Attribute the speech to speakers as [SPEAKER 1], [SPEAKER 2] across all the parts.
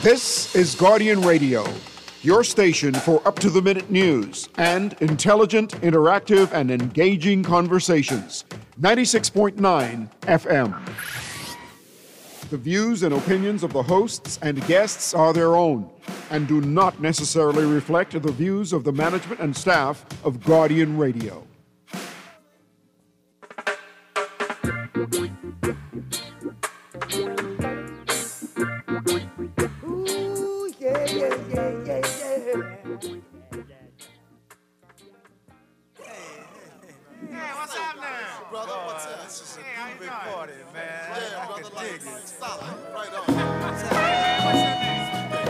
[SPEAKER 1] This is Guardian Radio, your station for up-to-the-minute news and intelligent, interactive, and engaging conversations. 96.9 FM. The views and opinions of the hosts and guests are their own and do not necessarily reflect the views of the management and staff of Guardian Radio.
[SPEAKER 2] Ooh, yeah, yeah, yeah, yeah, yeah.
[SPEAKER 3] Hey, what's up now?
[SPEAKER 4] Brother, what's up? This is a groovy party, man.
[SPEAKER 3] Yeah,
[SPEAKER 4] I
[SPEAKER 3] brother,
[SPEAKER 4] can
[SPEAKER 3] like
[SPEAKER 4] dig it.
[SPEAKER 3] solid. Right on.
[SPEAKER 4] Hey,
[SPEAKER 3] what's your name?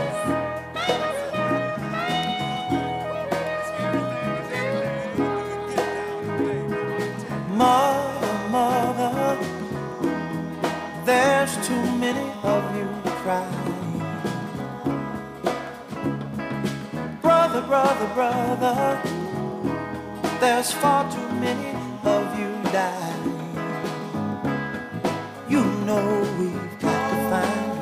[SPEAKER 2] Mother, mother, there's too many of you crying. Brother, brother, brother, there's far too many of you dying. You know we've got to find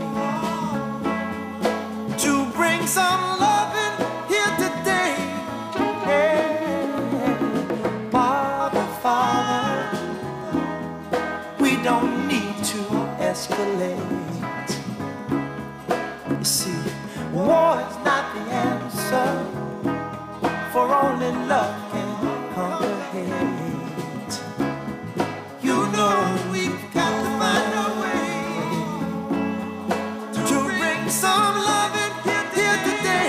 [SPEAKER 2] a way to bring some loving here today. Hey, Father, Father, we don't need to escalate. You see, war is not the answer, for only love can conquer hate. You know we've got to find a way to bring some loving here today.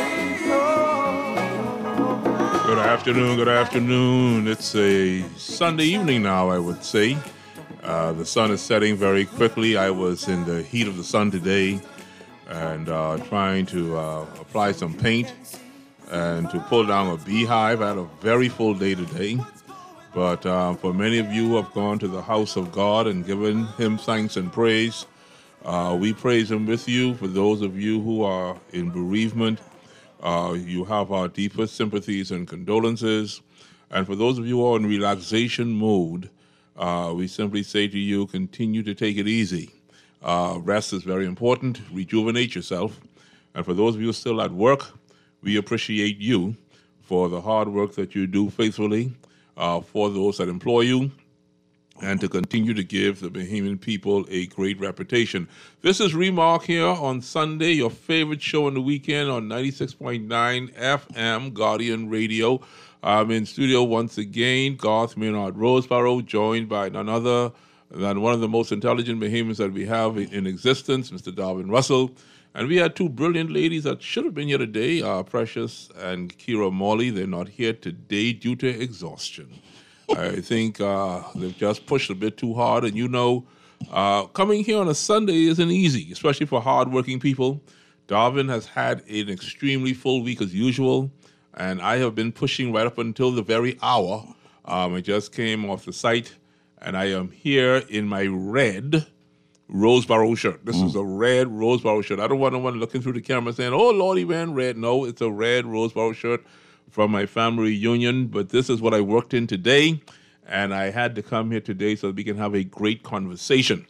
[SPEAKER 2] Oh.
[SPEAKER 5] Good afternoon, good afternoon. It's a Sunday evening now, I would say. The sun is setting very quickly. I was in the heat of the sun today and trying to apply some paint and to pull down a beehive. I had a very full day today. But for many of you who have gone to the house of God and given him thanks and praise, we praise him with you. For those of you who are in bereavement, you have our deepest sympathies and condolences. And for those of you who are in relaxation mode, we simply say to you, continue to take it easy. Rest is very important. Rejuvenate yourself. And for those of you still at work, we appreciate you for the hard work that you do faithfully, for those that employ you, and to continue to give the Bahamian people a great reputation. This is Remark here on Sunday, your favorite show on the weekend on 96.9 FM, Guardian Radio. I'm in studio once again, Garth Maynard Roseborough, joined by none other than one of the most intelligent Bahamians that we have in existence, Mr. Darwin Russell. And we had two brilliant ladies that should have been here today, Precious and Kira Morley. They're not here today due to exhaustion. I think they've just pushed a bit too hard. And you know, coming here on a Sunday isn't easy, especially for hardworking people. Darwin has had an extremely full week as usual, and I have been pushing right up until the very hour. I just came off the site, and I am here in my red Roseborough shirt. This is a red Roseborough shirt. I don't want no one looking through the camera saying, oh, Lord, he wearing red. No, it's a red Roseborough shirt from my family reunion, but this is what I worked in today, and I had to come here today so that we can have a great conversation.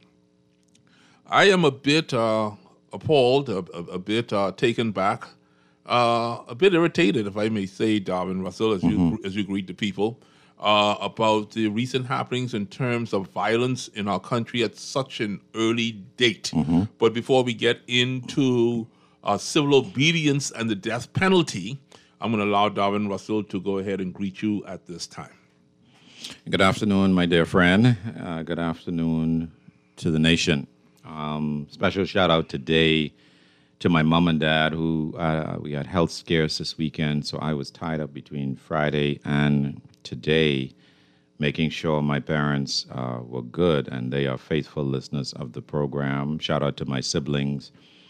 [SPEAKER 5] I am a bit appalled, a bit taken back, a bit irritated, if I may say, Darwin Russell, as you greet the people, about the recent happenings in terms of violence in our country at such an early date. But before we get into civil obedience and the death penalty, I'm going to allow Darwin Russell to go ahead and greet you at this time.
[SPEAKER 6] Good afternoon, my dear friend. Good afternoon to the nation. Special shout out today to my mom and dad who we had health scares this weekend, so I was tied up between Friday and today making sure my parents were good, and they are faithful listeners of the program. Shout out to my siblings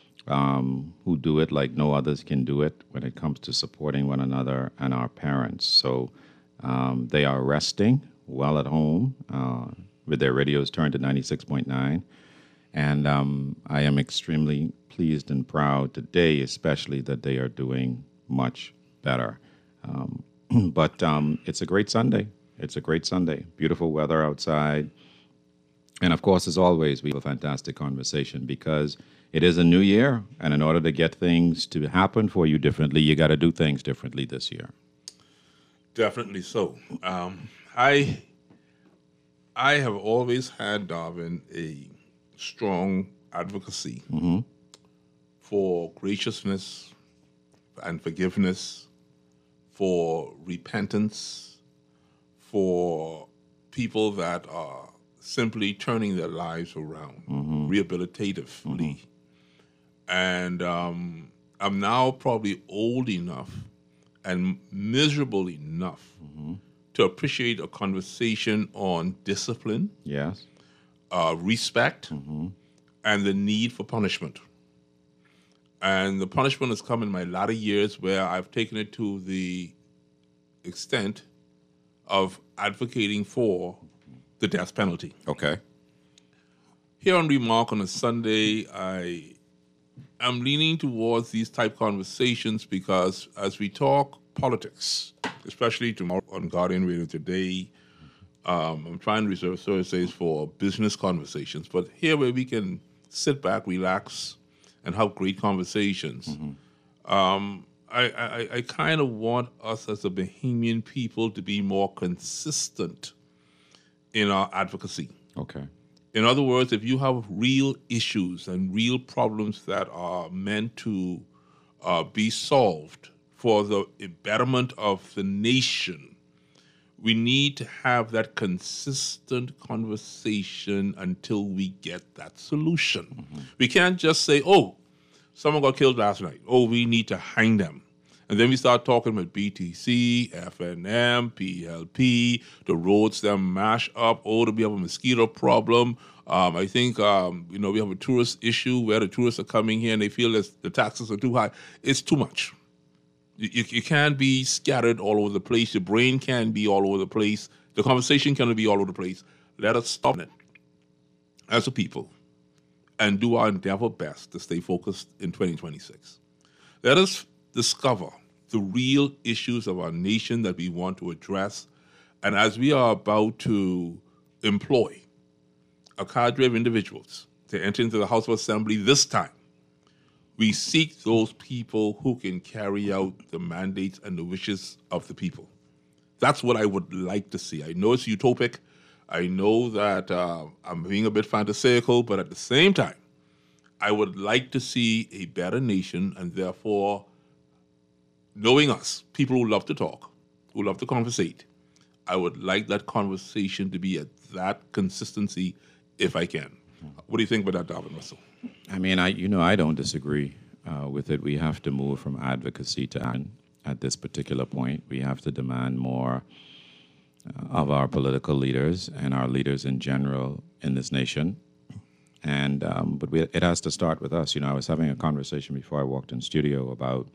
[SPEAKER 6] who do it like no others can do it when it comes to supporting one another and our parents. So they are resting well at home with their radios turned to 96.9. And I am extremely pleased and proud today, especially that they are doing much better. But it's a great Sunday. It's a great Sunday. Beautiful weather outside. And of course, as always, we have a fantastic conversation because it is a new year, and in order to get things to happen for you differently, you got to do things differently this year.
[SPEAKER 5] Definitely so. I have always had, Darwin, a strong advocacy for graciousness and forgiveness, for repentance, for people that are simply turning their lives around rehabilitatively. And I'm now probably old enough and miserable enough to appreciate a conversation on discipline,
[SPEAKER 6] Yes.
[SPEAKER 5] respect, and the need for punishment. And the punishment has come in my latter years where I've taken it to the extent of advocating for the death penalty.
[SPEAKER 6] Okay.
[SPEAKER 5] Here on Remark on a Sunday, I'm leaning towards these type conversations because as we talk politics, especially tomorrow on Guardian Radio Today, I'm trying to reserve Thursdays for business conversations, but here where we can sit back, relax, and have great conversations. I kind of want us as a Bahamian people to be more consistent in our advocacy.
[SPEAKER 6] Okay.
[SPEAKER 5] In other words, if you have real issues and real problems that are meant to be solved for the betterment of the nation, we need to have that consistent conversation until we get that solution. We can't just say, oh, someone got killed last night. Oh, we need to hang them. And then we start talking about BTC, FNM, PLP, the roads that mash up. Oh, we have a mosquito problem. I think, we have a tourist issue where the tourists are coming here and they feel that the taxes are too high. It's too much. You can't be scattered all over the place. Your brain can't be all over the place. The conversation cannot be all over the place. Let us stop it as a people and do our endeavor best to stay focused in 2026. Let us discover the real issues of our nation that we want to address. And as we are about to employ a cadre of individuals to enter into the House of Assembly this time, we seek those people who can carry out the mandates and the wishes of the people. That's what I would like to see. I know it's utopic. I know that I'm being a bit fantastical, but at the same time, I would like to see a better nation, and therefore, knowing us, people who love to talk, who love to conversate, I would like that conversation to be at that consistency if I can. What do you think about that, Darwin Russell?
[SPEAKER 6] I mean, I don't disagree with it. We have to move from advocacy to action at this particular point. We have to demand more of our political leaders and our leaders in general in this nation. And it has to start with us. I was having a conversation before I walked in studio about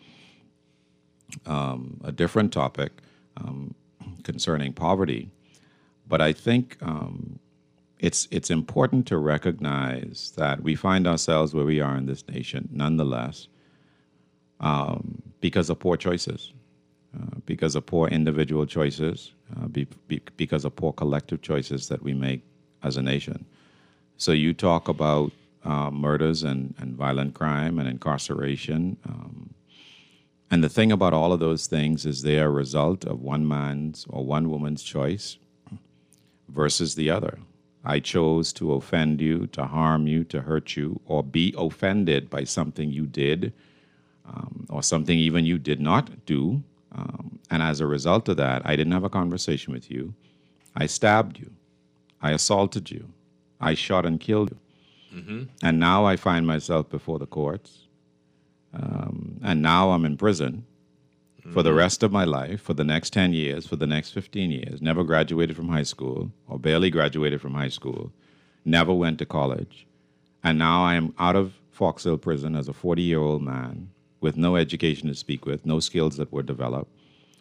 [SPEAKER 6] a different topic concerning poverty. But I think it's important to recognize that we find ourselves where we are in this nation, nonetheless, because of poor choices, because of poor individual choices, because of poor collective choices that we make as a nation. So you talk about murders and violent crime and incarceration. And the thing about all of those things is they are a result of one man's or one woman's choice versus the other. I chose to offend you, to harm you, to hurt you, or be offended by something you did or something even you did not do. And as a result of that, I didn't have a conversation with you. I stabbed you. I assaulted you. I shot and killed you. And now I find myself before the courts. And now I'm in prison for the rest of my life, for the next 10 years, for the next 15 years. Never graduated from high school or barely graduated from high school. Never went to college. And now I am out of Fox Hill Prison as a 40-year-old man with no education to speak with, no skills that were developed,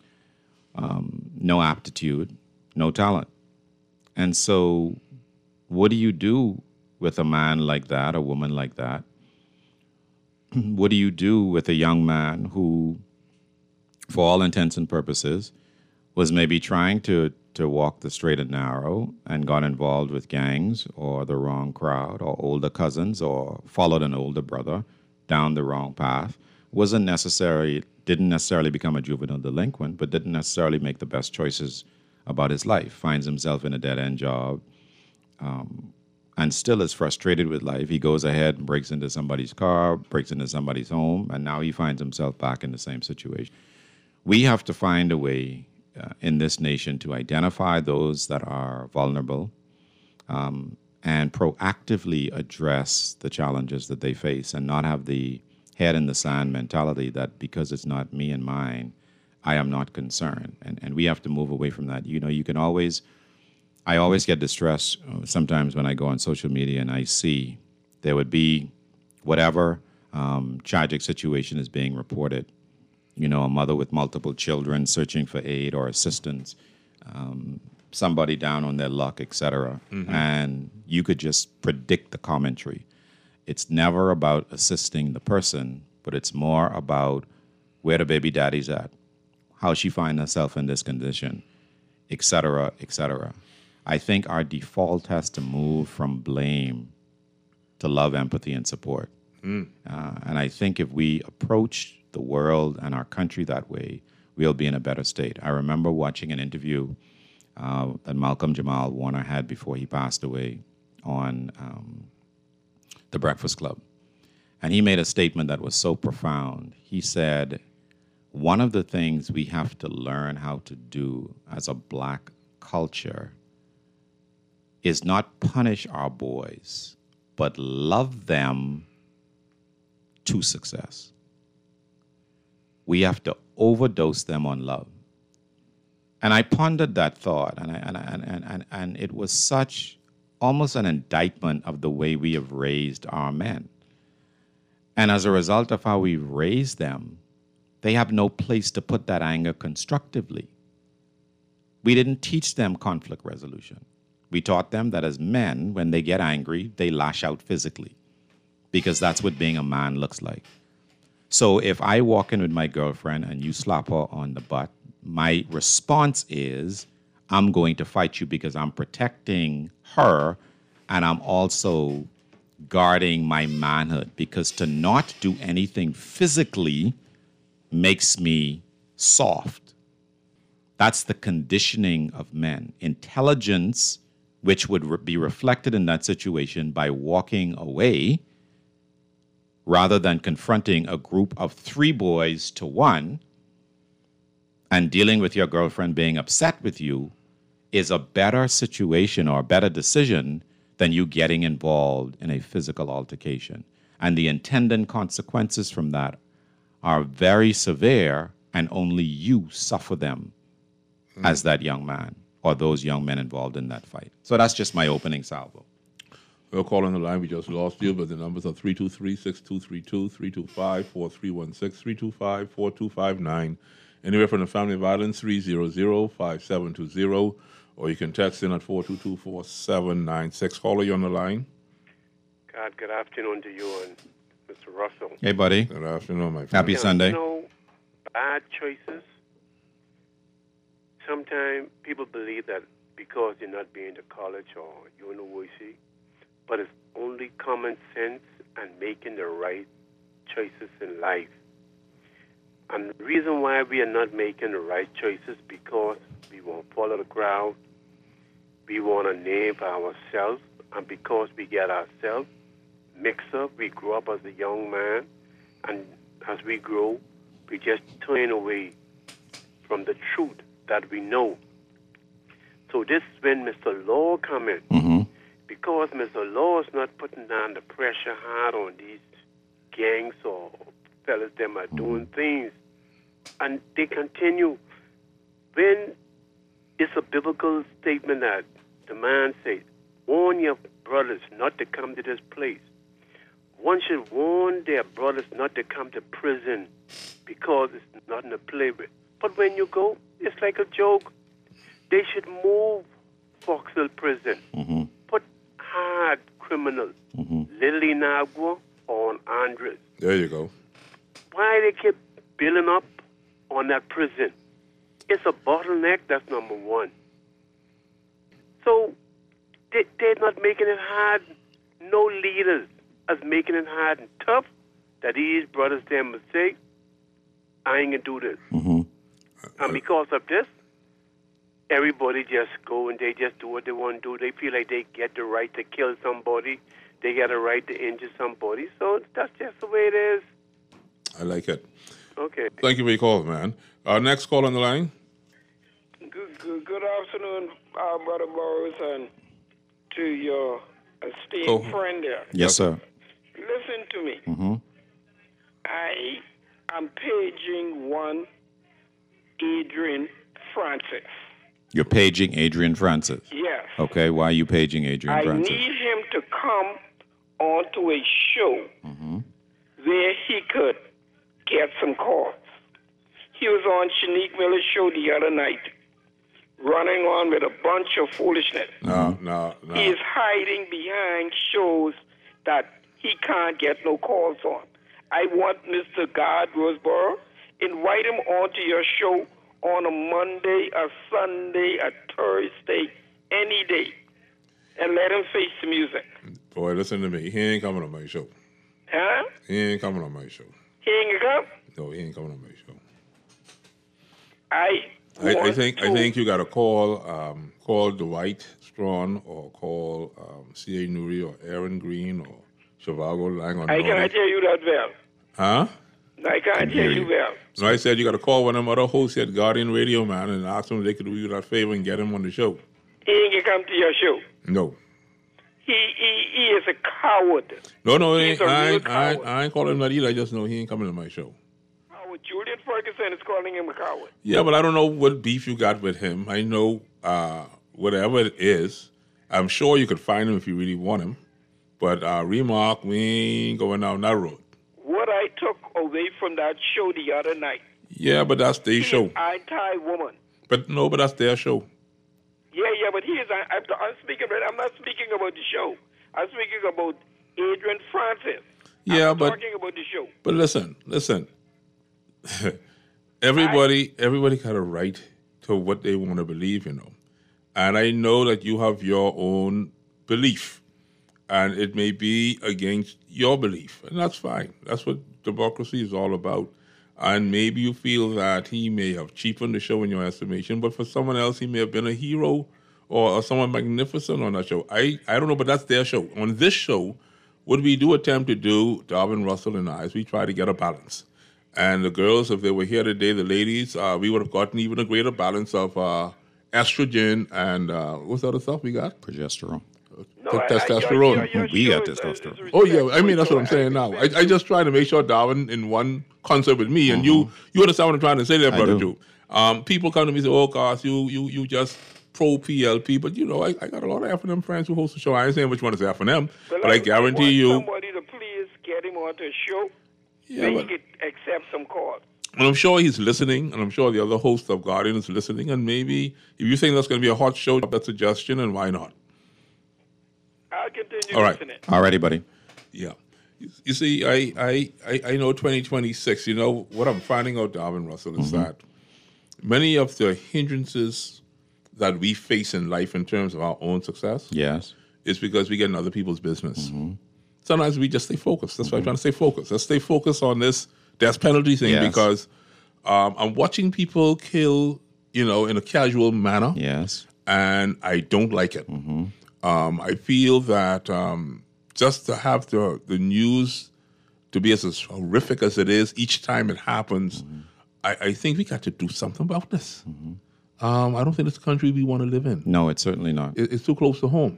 [SPEAKER 6] no aptitude, no talent. And so what do you do with a man like that, a woman like that? What do you do with a young man who, for all intents and purposes, was maybe trying to to walk the straight and narrow and got involved with gangs or the wrong crowd or older cousins or followed an older brother down the wrong path didn't necessarily become a juvenile delinquent, but didn't necessarily make the best choices about his life, finds himself in a dead-end job, and still is frustrated with life. He goes ahead and breaks into somebody's car, breaks into somebody's home, and now he finds himself back in the same situation. We have to find a way in this nation to identify those that are vulnerable and proactively address the challenges that they face and not have the head in the sand mentality that because it's not me and mine, I am not concerned. And we have to move away from that. You know, I always get distressed sometimes when I go on social media and I see there would be whatever tragic situation is being reported. You know, a mother with multiple children searching for aid or assistance, somebody down on their luck, etc. And you could just predict the commentary. It's never about assisting the person, but it's more about where the baby daddy's at, how she finds herself in this condition, etc., etc. I think our default has to move from blame to love, empathy, and support. And I think if we approach the world and our country that way, we'll be in a better state. I remember watching an interview that Malcolm Jamal Warner had before he passed away on The Breakfast Club. And he made a statement that was so profound. He said, one of the things we have to learn how to do as a black culture is not punish our boys, but love them to success. We have to overdose them on love. And I pondered that thought, and it was such almost an indictment of the way we have raised our men. And as a result of how we raised them, they have no place to put that anger constructively. We didn't teach them conflict resolution. We taught them that as men, when they get angry, they lash out physically because that's what being a man looks like. So if I walk in with my girlfriend and you slap her on the butt, my response is, I'm going to fight you because I'm protecting her and I'm also guarding my manhood, because to not do anything physically makes me soft. That's the conditioning of men. Intelligence, which would be reflected in that situation by walking away rather than confronting a group of 3 boys to 1 and dealing with your girlfriend being upset with you, is a better situation or a better decision than you getting involved in a physical altercation. And the intended consequences from that are very severe, and only you suffer them as that young man or those young men involved in that fight. So that's just my opening salvo.
[SPEAKER 5] We'll call on the line. We just lost you, but the numbers are 323-6232, 325-4316, 325-4259. Anywhere from the family violence, 300-5720, or you can text in at 422-4796. Caller, you on the line.
[SPEAKER 7] God, good afternoon to you and Mr. Russell.
[SPEAKER 6] Hey, buddy.
[SPEAKER 5] Good afternoon, my friend.
[SPEAKER 6] Happy Sunday.
[SPEAKER 7] You know, bad choices, sometimes people believe that because you're not being to college or university, but it's only common sense and making the right choices in life. And the reason why we are not making the right choices because we won't follow the crowd, we want a name for ourselves, and because we get ourselves mixed up, we grow up as a young man, and as we grow, we just turn away from the truth that we know. So this is when Mr. Law come in. Because Mr. Law is not putting down the pressure hard on these gangs or fellas them are doing things, and they continue. When it's a biblical statement that the man says, warn your brothers not to come to this place. One should warn their brothers not to come to prison because it's nothing to play with. But when you go, it's like a joke. They should move Foxville Prison. Put hard criminals, Lily Nagua or Andres.
[SPEAKER 5] There you go.
[SPEAKER 7] Why they keep building up on that prison? It's a bottleneck, that's number one. So they're not making it hard. No leaders is making it hard and tough that these brothers them will say, I ain't going to do this. And because of this, everybody just go and they just do what they want to do. They feel like they get the right to kill somebody. They get a right to injure somebody. So that's just the way it is.
[SPEAKER 5] I like it.
[SPEAKER 7] Okay.
[SPEAKER 5] Thank you for your call, man. Next call on the line.
[SPEAKER 8] Good afternoon, Brother Burroughs, and to your esteemed friend there.
[SPEAKER 6] Yes, sir.
[SPEAKER 8] Listen to me.
[SPEAKER 6] Mm-hmm.
[SPEAKER 8] I am paging one Adrian Francis.
[SPEAKER 6] You're paging Adrian Francis.
[SPEAKER 8] Yes.
[SPEAKER 6] Okay, why are you paging Adrian Francis?
[SPEAKER 8] I need him to come onto a show where he could get some calls. He was on Shanique Miller's show the other night, running on with a bunch of foolishness.
[SPEAKER 5] No.
[SPEAKER 8] He is hiding behind shows that he can't get no calls on. I want Mr. God Roseborough, invite him onto your show on a Monday, a Sunday, a Thursday, any day, and let him face the music.
[SPEAKER 5] Boy, listen to me. He ain't coming on my show.
[SPEAKER 8] Huh?
[SPEAKER 5] He ain't coming on my show.
[SPEAKER 8] He ain't gonna come?
[SPEAKER 5] No, he ain't coming on my show.
[SPEAKER 8] I
[SPEAKER 5] think you got to call Dwight Strawn or call C.A. Nuri or Aaron Green or Chavago Lang.
[SPEAKER 8] I can't hear you that well.
[SPEAKER 5] Huh?
[SPEAKER 8] I can't hear you well.
[SPEAKER 5] So I said you got to call one of them other hosts at Guardian Radio, man, and ask them if they could do you that favor and get him on the show.
[SPEAKER 8] He ain't gonna come to your show.
[SPEAKER 5] No.
[SPEAKER 8] He is a coward.
[SPEAKER 5] No,
[SPEAKER 8] He's a real coward.
[SPEAKER 5] I ain't calling him that either. I just know he ain't coming to my show.
[SPEAKER 8] Howard Julian Ferguson is calling him a coward.
[SPEAKER 5] Yeah, but I don't know what beef you got with him. I know whatever it is, I'm sure you could find him if you really want him. But remark, we ain't going down that road.
[SPEAKER 8] What I took away from that show the other night.
[SPEAKER 5] Yeah, but that's their show.
[SPEAKER 8] Anti-woman.
[SPEAKER 5] But that's their show.
[SPEAKER 8] Yeah, but I'm speaking. I'm not speaking about the show. I'm speaking about Adrian Francis.
[SPEAKER 5] Yeah,
[SPEAKER 8] I'm
[SPEAKER 5] but
[SPEAKER 8] talking about the show.
[SPEAKER 5] But listen. everybody got a right to what they want to believe, And I know that you have your own belief, and it may be against your belief, and that's fine. That's what democracy is all about. And maybe you feel that he may have cheapened the show in your estimation, but for someone else, he may have been a hero or someone magnificent on that show. I don't know, but that's their show. On this show, what we do attempt to do, Darwin Russell and I, is we try to get a balance. And the girls, if they were here today, the ladies, we would have gotten even a greater balance of estrogen and what's the other stuff we got?
[SPEAKER 6] Progesterone.
[SPEAKER 5] Testosterone.
[SPEAKER 6] We got testosterone.
[SPEAKER 5] Oh, yeah. I mean, that's what I'm saying now. I just try to make sure Darwin in one concert with me, and you understand what I'm trying to say there, Brother Joe. People come to me and say, oh, gosh, you just pro-PLP. But, I got a lot of F&M friends who host the show. I ain't saying which one is F&M, but I guarantee you.
[SPEAKER 8] Somebody to please get him onto a show. Yeah, he could accept some calls.
[SPEAKER 5] And I'm sure he's listening, and I'm sure the other host of Guardian is listening, and maybe if you think that's going to be a hot show, that suggestion, and why not?
[SPEAKER 8] I'll continue listening.
[SPEAKER 6] All righty, buddy.
[SPEAKER 5] Yeah. You see, I know 2026, what I'm finding out, Darwin Russell, is that many of the hindrances that we face in life in terms of our own success is because we get in other people's business. Sometimes we just stay focused. That's why I'm trying to stay focused. Let's stay focused on this death penalty thing because I'm watching people kill, in a casual manner.
[SPEAKER 6] Yes.
[SPEAKER 5] And I don't like it. I feel that just to have the news to be as horrific as it is each time it happens, I think we got to do something about this. I don't think it's a country we want to live in.
[SPEAKER 6] No, it's certainly not.
[SPEAKER 5] It's too close to home.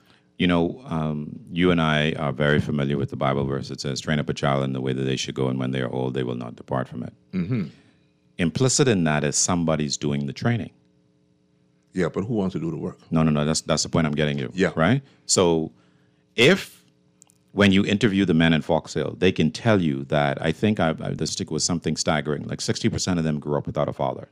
[SPEAKER 6] You and I are very familiar with the Bible verse. It says, train up a child in the way that they should go, and when they are old, they will not depart from it. Implicit in that is somebody's doing the training.
[SPEAKER 5] Yeah, but who wants to do the work?
[SPEAKER 6] No. That's the point I'm getting you.
[SPEAKER 5] Yeah.
[SPEAKER 6] Right? So when you interview the men in Fox Hill, they can tell you that the statistic was something staggering. Like 60% of them grew up without a father.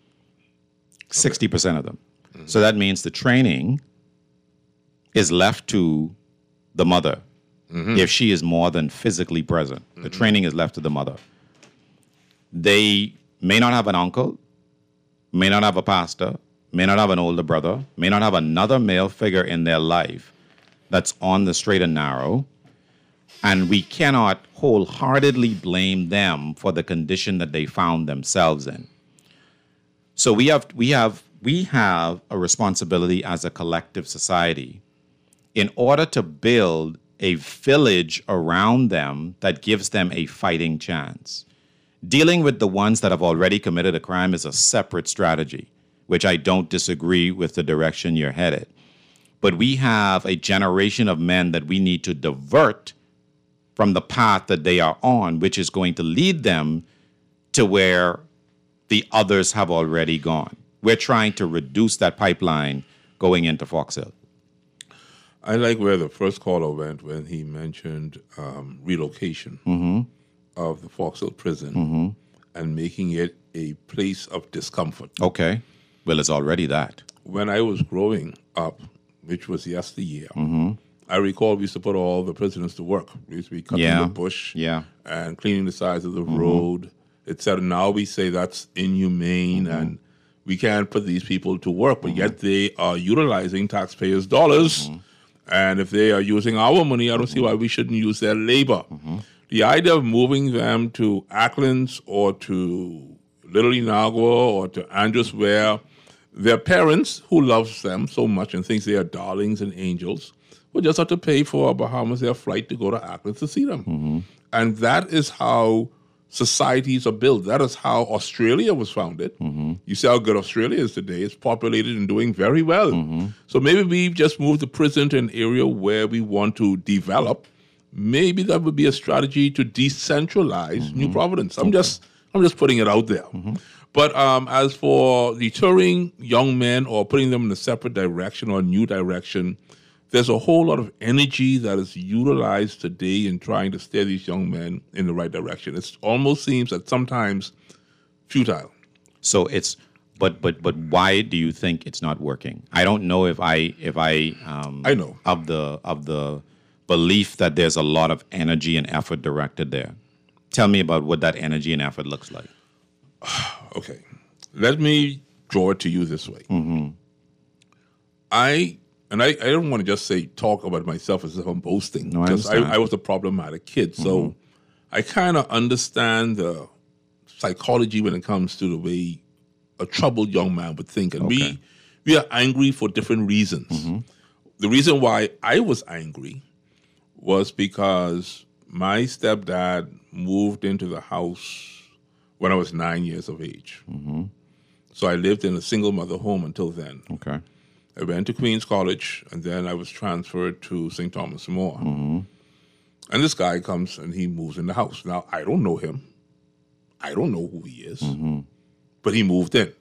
[SPEAKER 6] 60% of them. So that means the training is left to the mother if she is more than physically present. The training is left to the mother. They may not have an uncle, may not have a pastor, may not have an older brother, may not have another male figure in their life that's on the straight and narrow, and we cannot wholeheartedly blame them for the condition that they found themselves in. So we have a responsibility as a collective society in order to build a village around them that gives them a fighting chance. Dealing with the ones that have already committed a crime is a separate strategy, which I don't disagree with the direction you're headed. But we have a generation of men that we need to divert from the path that they are on, which is going to lead them to where the others have already gone. We're trying to reduce that pipeline going into Fox Hill.
[SPEAKER 5] I like where the first caller went when he mentioned relocation of the Fox Hill prison and making it a place of discomfort.
[SPEAKER 6] Okay. Well, it's already that.
[SPEAKER 5] When I was growing up, which was yesteryear, I recall we used to put all the prisoners to work. We used to be cutting the bush and cleaning the sides of the road, etc. Now we say that's inhumane and we can't put these people to work, but yet they are utilizing taxpayers' dollars. And if they are using our money, I don't see why we shouldn't use their labor. The idea of moving them to Acklands or to Little Inagua or to Andrews, where their parents, who loves them so much and thinks they are darlings and angels, will just have to pay for a Bahamas Air flight to go to Acklands to see them. And that is how societies are built. That is how Australia was founded. You see how good Australia is today. It's populated and doing very well. So maybe we just move the prison to an area where we want to develop. Maybe that would be a strategy to decentralize New Providence. I'm just putting it out there. But as for deterring young men or putting them in a separate direction or a new direction, there's a whole lot of energy that is utilized today in trying to steer these young men in the right direction. It almost seems that sometimes futile.
[SPEAKER 6] So it's, but why do you think it's not working? I don't know if I
[SPEAKER 5] know
[SPEAKER 6] of the belief that there's a lot of energy and effort directed there. Tell me about what that energy and effort looks like.
[SPEAKER 5] Okay, let me draw it to you this way. I don't want to just talk about myself as if I'm boasting.
[SPEAKER 6] No,
[SPEAKER 5] because I was a problematic kid. So I kind of understand the psychology when it comes to the way a troubled young man would think. And we are angry for different reasons. The reason why I was angry was because my stepdad moved into the house when I was 9 years of age. So I lived in a single mother home until then.
[SPEAKER 6] Okay.
[SPEAKER 5] I went to Queens College, and then I was transferred to St. Thomas More. And this guy comes, and he moves in the house. Now, I don't know him. I don't know who he is. But he moved in.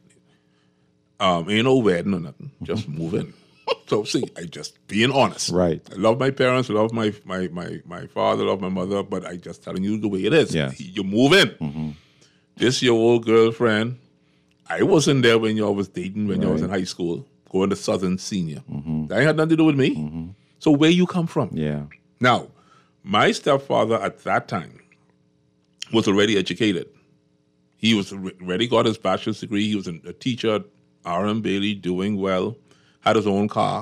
[SPEAKER 5] Ain't no wedding or nothing. Just move in. So, see, I just being honest.
[SPEAKER 6] Right.
[SPEAKER 5] I love my parents. I love my father. I love my mother. But I just telling you the way it is.
[SPEAKER 6] Yeah.
[SPEAKER 5] You move in. This your old girlfriend. I wasn't there when y'all was dating, when y'all was in high school. Going to Southern Senior. That ain't had nothing to do with me. So where you come from?
[SPEAKER 6] Yeah.
[SPEAKER 5] Now, my stepfather at that time was already educated. He was already got his bachelor's degree. He was a teacher at R.M. Bailey, doing well, had his own car.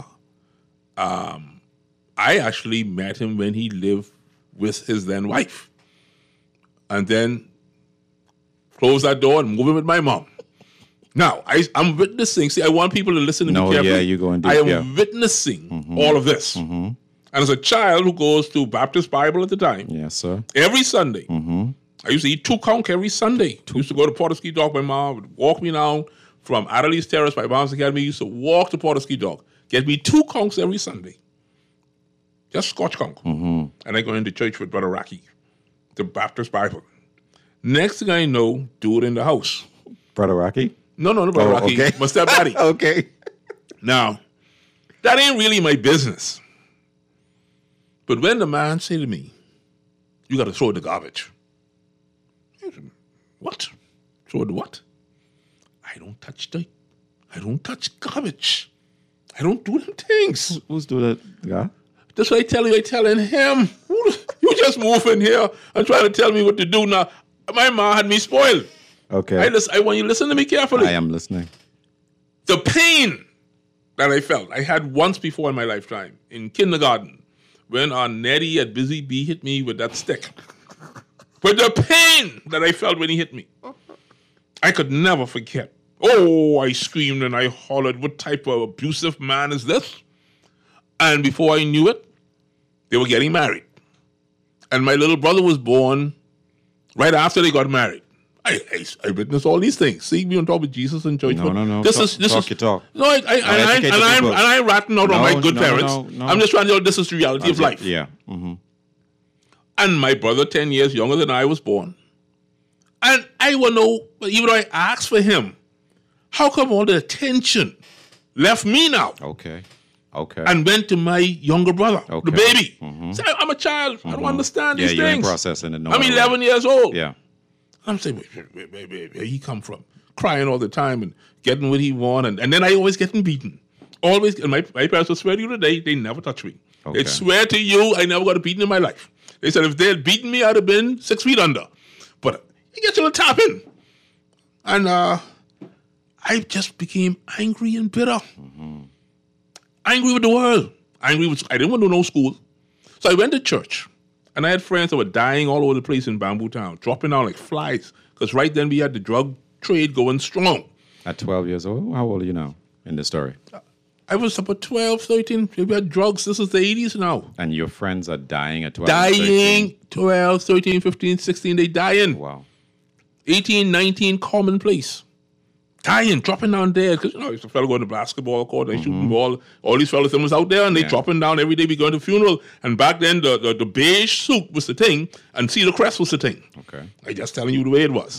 [SPEAKER 5] I actually met him when he lived with his then wife. And then closed that door and moved in with my mom. Now, I'm witnessing. See, I want people to listen to me carefully.
[SPEAKER 6] Yeah, you're going deep.
[SPEAKER 5] I am witnessing all of this. And as a child who goes to Baptist Bible at the time,
[SPEAKER 6] yes, sir,
[SPEAKER 5] every Sunday, I used to eat 2 conch every Sunday. I used to go to Porterski Dock. My mom would walk me down from Adelaide Terrace by Barnes Academy. Used to walk to Porterski Dock, get me 2 conchs every Sunday. Just Scotch conch. And I go into church with Brother Rocky, the Baptist Bible. Next thing I know, do it in the house.
[SPEAKER 6] Brother Rocky?
[SPEAKER 5] No, Brother Rocky.
[SPEAKER 6] Okay.
[SPEAKER 5] My stepdaddy.
[SPEAKER 6] Okay.
[SPEAKER 5] Now, that ain't really my business. But when the man say to me, you got to throw it in the garbage. I said, what? Throw it what? I don't touch garbage. I don't do them things.
[SPEAKER 6] Who's doing that? Yeah.
[SPEAKER 5] That's what I tell you. I telling him, you just move in here and try to tell me what to do now. My mom had me spoiled.
[SPEAKER 6] Okay.
[SPEAKER 5] I want you to listen to me carefully.
[SPEAKER 6] I am listening.
[SPEAKER 5] The pain that I felt, I had once before in my lifetime, in kindergarten, when our Nettie at Busy Bee hit me with that stick. But the pain that I felt when he hit me, I could never forget. Oh, I screamed and I hollered, what type of abusive man is this? And before I knew it, they were getting married. And my little brother was born right after they got married. I witnessed all these things. See me on top of Jesus and church.
[SPEAKER 6] No.
[SPEAKER 5] This
[SPEAKER 6] talk,
[SPEAKER 5] is
[SPEAKER 6] talk your talk.
[SPEAKER 5] No, I'm ratting out on my good parents.
[SPEAKER 6] No.
[SPEAKER 5] I'm just trying to tell you this is the reality of life.
[SPEAKER 6] Yeah. Mm-hmm.
[SPEAKER 5] And my brother, 10 years younger than I, was born. And I will know, even though I asked for him, how come all the attention left me now?
[SPEAKER 6] Okay.
[SPEAKER 5] And went to my younger brother, the baby.
[SPEAKER 6] Mm-hmm.
[SPEAKER 5] So I'm a child. I don't understand these
[SPEAKER 6] you ain't
[SPEAKER 5] things.
[SPEAKER 6] processing it.
[SPEAKER 5] I'm 11 years old.
[SPEAKER 6] Yeah.
[SPEAKER 5] I'm saying, where he come from? Crying all the time and getting what he want. And then I always getting beaten. Always. And my parents will swear to you today, they never touch me.
[SPEAKER 6] Okay.
[SPEAKER 5] They'd swear to you, I never got a beating in my life. They said if they had beaten me, I'd have been 6 feet under. But you get your little tapping. And I just became angry and bitter. Mm-hmm. Angry with the world. I didn't want to know school. So I went to church. And I had friends that were dying all over the place in Bamboo Town, dropping out like flies. Because right then we had the drug trade going strong.
[SPEAKER 6] At 12 years old? How old are you now in this story?
[SPEAKER 5] I was about 12, 13. We had drugs. This is the 80s now.
[SPEAKER 6] And your friends are dying at 12,
[SPEAKER 5] Dying,
[SPEAKER 6] 13.
[SPEAKER 5] 12, 13, 15, 16. They dying.
[SPEAKER 6] Wow.
[SPEAKER 5] 18, 19, commonplace. Dying, dropping down there. Because, it's a fellow going to basketball court, they shooting ball. All these fellas was out there, and they dropping down every day. We going to funeral. And back then, the beige suit was the thing, and Cedar Crest was the thing.
[SPEAKER 6] Okay.
[SPEAKER 5] I just telling you the way it was.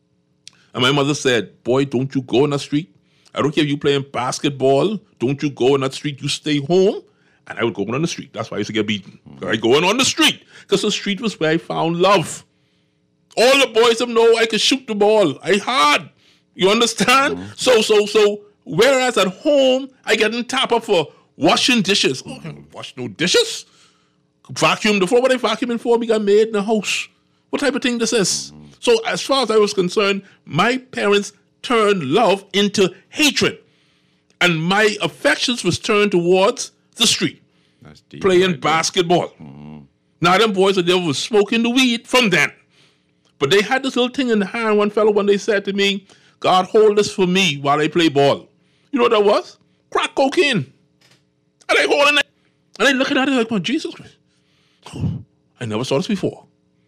[SPEAKER 5] And my mother said, boy, don't you go in the street. I don't care if you playing basketball. Don't you go in that street. You stay home. And I would go on the street. That's why I used to get beaten. I going on the street. Because the street was where I found love. All the boys them know I could shoot the ball. I hard. You understand? So, whereas at home, I get in tap up for washing dishes. Oh, I don't wash no dishes. Vacuum the floor. What I vacuuming for? We got made in the house. What type of thing this is? So as far as I was concerned, my parents turned love into hatred. And my affections was turned towards the street.
[SPEAKER 6] That's deep.
[SPEAKER 5] Playing basketball. Now them boys are there was smoking the weed from then. But they had this little thing in the hand. One fellow one day said to me, God, hold this for me while I play ball. You know what that was? Crack cocaine. And I holding it. And I looking at it like, oh, Jesus Christ. I never saw this before.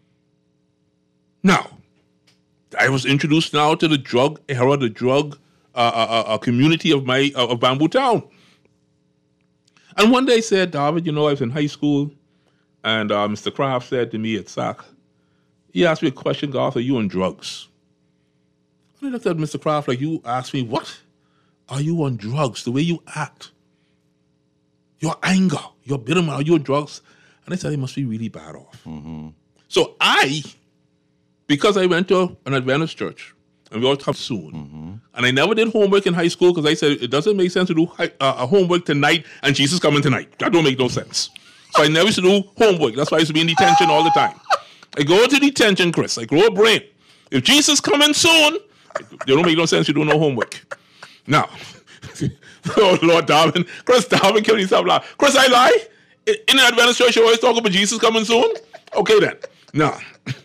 [SPEAKER 5] Now, I was introduced now to the drug era, the drug community of Bamboo Town. And one day I said, David, I was in high school, and Mr. Kraft said to me at SAC, he asked me a question, Garth, are you on drugs? And I looked at Mr. Kraft like, you asked me, what? Are you on drugs? The way you act, your anger, your bitterness, are you on drugs? And I said, I must be really bad off. So because I went to an Adventist church, and we all come soon, and I never did homework in high school because I said, it doesn't make sense to do homework tonight and Jesus coming tonight. That don't make no sense. So I never used to do homework. That's why I used to be in detention all the time. I go to detention, Chris. I grow a brain. If Jesus coming soon, it don't make no sense to do no homework. Now, oh Lord, Darwin. Chris, Darwin killed himself. Chris, I lie? In the Adventist church, you always talk about Jesus coming soon? Okay then. Now,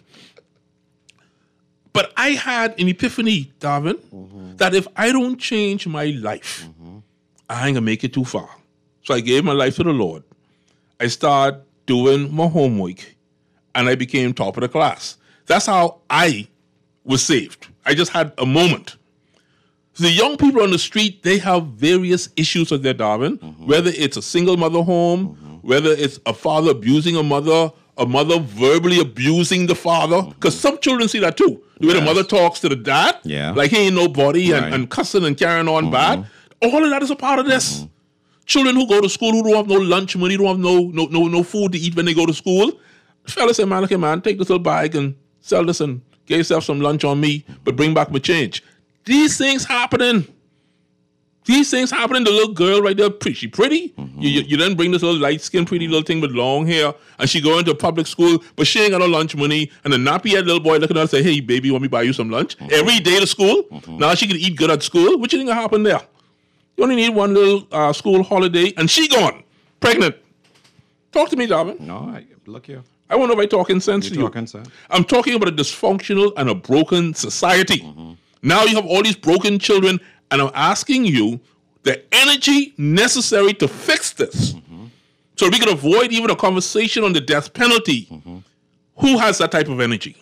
[SPEAKER 5] but I had an epiphany, Darwin, that if I don't change my life, I ain't gonna make it too far. So I gave my life to the Lord. I started doing my homework, and I became top of the class. That's how I was saved. I just had a moment. The young people on the street, they have various issues with their Darwin, whether it's a single mother home, whether it's a father abusing a mother verbally abusing the father, because some children see that too. The way the mother talks to the dad, like he ain't nobody, and cussing and carrying on bad. All of that is a part of this. Children who go to school who don't have no lunch money, don't have no food to eat when they go to school. The fella say, man, okay, man, take this little bag and sell this and get yourself some lunch on me, but bring back my change. These things happening. These things happening. The little girl right there, she pretty. You then bring this little light-skinned, pretty little thing with long hair, and she go into public school, but she ain't got no lunch money. And the nappy-head little boy looking at her and say, hey, baby, you want me to buy you some lunch? Every day to school. Now she can eat good at school. What you think will happen there? You only need one little school holiday, and she gone, pregnant. Talk to me, Darwin.
[SPEAKER 6] No, look here.
[SPEAKER 5] I wonder if I'm talking sense
[SPEAKER 6] You're
[SPEAKER 5] to you.
[SPEAKER 6] talking sense.
[SPEAKER 5] I'm talking about a dysfunctional and a broken society. Now you have all these broken children, and I'm asking you the energy necessary to fix this. So we can avoid even a conversation on the death penalty. Who has that type of energy?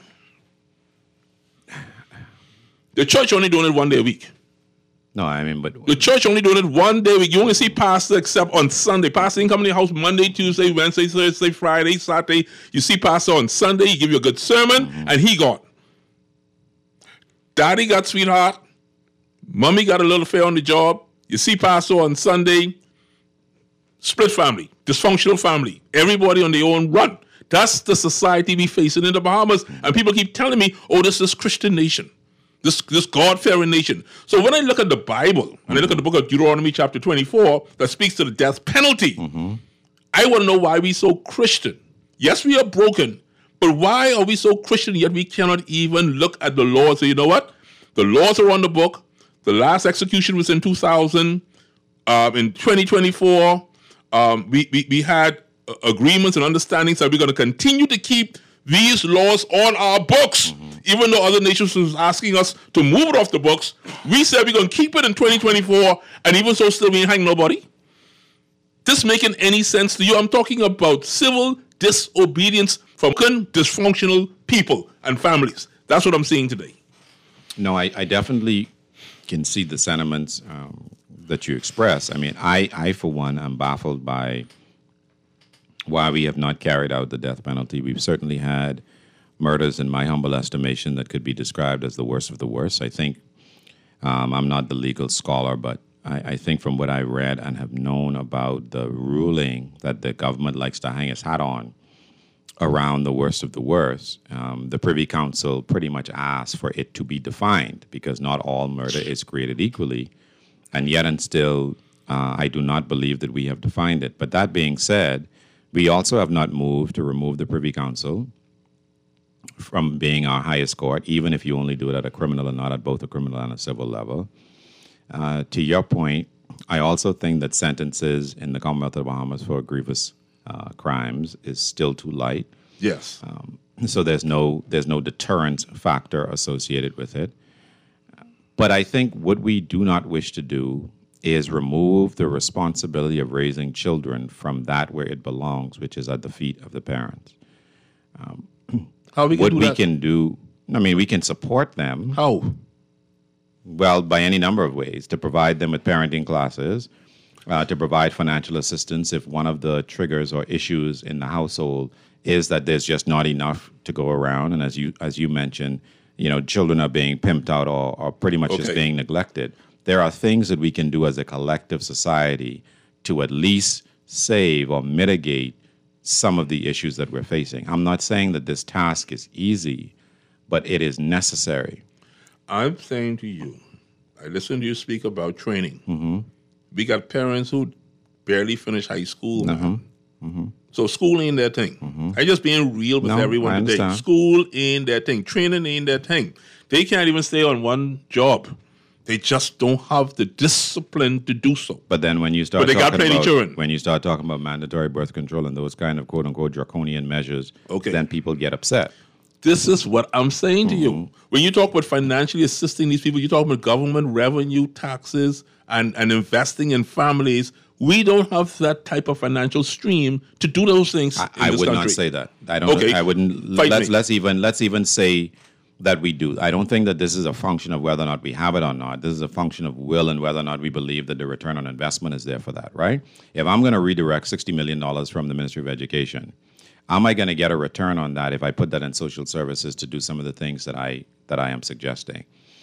[SPEAKER 5] The church only doing it one day a week.
[SPEAKER 6] No, I mean, but
[SPEAKER 5] The church only doing it one day a week. You only see pastor except on Sunday. Pastor ain't coming to the house Monday, Tuesday, Wednesday, Thursday, Friday, Saturday. You see pastor on Sunday. He give you a good sermon, and he gone. Daddy got sweetheart. Mommy got a little affair on the job. You see pastor on Sunday. Split family, dysfunctional family. Everybody on their own run. That's the society we facing in the Bahamas. And people keep telling me, oh, this is Christian nation. This God-fearing nation. So when I look at the Bible, and I look at the book of Deuteronomy chapter 24, that speaks to the death penalty, I want to know why we so Christian. Yes, we are broken, but why are we so Christian yet we cannot even look at the laws? So you know what? The laws are on the book. The last execution was in 2000. In 2024, we had agreements and understandings that we're going to continue to keep these laws on our books. Even though other nations was asking us to move it off the books, we said we're going to keep it in 2024, and even so still we ain't hang nobody. This making any sense to you? I'm talking about civil disobedience from dysfunctional people and families. That's what I'm seeing today.
[SPEAKER 6] no, I definitely can see the sentiments that you express. I mean, I for one, am baffled by why we have not carried out the death penalty. We've certainly had murders, in my humble estimation, that could be described as the worst of the worst. I think I'm not the legal scholar, but I think from what I read and have known about the ruling that the government likes to hang its hat on around the worst of the worst, the Privy Council pretty much asked for it to be defined, because not all murder is created equally. And yet and still, I do not believe that we have defined it. But that being said, we also have not moved to remove the Privy Council from being our highest court, even if you only do it at a criminal and not at both a criminal and a civil level. To your point, I also think that sentences in the Commonwealth of the Bahamas for grievous crimes is still too light.
[SPEAKER 5] Yes.
[SPEAKER 6] So there's no deterrence factor associated with it. But I think what we do not wish to do is remove the responsibility of raising children from that where it belongs, which is at the feet of the parents.
[SPEAKER 5] How we can
[SPEAKER 6] What
[SPEAKER 5] do
[SPEAKER 6] we
[SPEAKER 5] that?
[SPEAKER 6] can do, I mean, we can support them.
[SPEAKER 5] How?
[SPEAKER 6] Well, by any number of ways, to provide them with parenting classes, to provide financial assistance if one of the triggers or issues in the household is that there's just not enough to go around. And as you mentioned, children are being pimped out or pretty much just
[SPEAKER 5] Okay.
[SPEAKER 6] being neglected. There are things that we can do as a collective society to at least save or mitigate some of the issues that we're facing. I'm not saying that this task is easy, but it is necessary.
[SPEAKER 5] I'm saying to you, I listened to you speak about training. We got parents who barely finish high school. So school ain't their thing. I just being real with
[SPEAKER 6] No,
[SPEAKER 5] everyone
[SPEAKER 6] I
[SPEAKER 5] today.
[SPEAKER 6] understand.
[SPEAKER 5] School ain't their thing. Training ain't their thing. They can't even stay on one job. They just don't have the discipline to do so.
[SPEAKER 6] But then when you start
[SPEAKER 5] But they got
[SPEAKER 6] talking
[SPEAKER 5] plenty
[SPEAKER 6] about,
[SPEAKER 5] children.
[SPEAKER 6] when you start talking about mandatory birth control and those kind of quote unquote draconian measures,
[SPEAKER 5] Okay.
[SPEAKER 6] then people get upset.
[SPEAKER 5] This is what I'm saying to you. When you talk about financially assisting these people, you talk about government revenue, taxes, and investing in families. We don't have that type of financial stream to do those things.
[SPEAKER 6] I
[SPEAKER 5] in this
[SPEAKER 6] would
[SPEAKER 5] country.
[SPEAKER 6] not say that. I don't.
[SPEAKER 5] Okay.
[SPEAKER 6] I wouldn't.
[SPEAKER 5] Fight
[SPEAKER 6] Let's
[SPEAKER 5] me.
[SPEAKER 6] let's even say that we do. I don't think that this is a function of whether or not we have it or not. This is a function of will and whether or not we believe that the return on investment is there for that. Right? If I'm going to redirect $60 million from the Ministry of Education, am I going to get a return on that if I put that in social services to do some of the things that I am suggesting?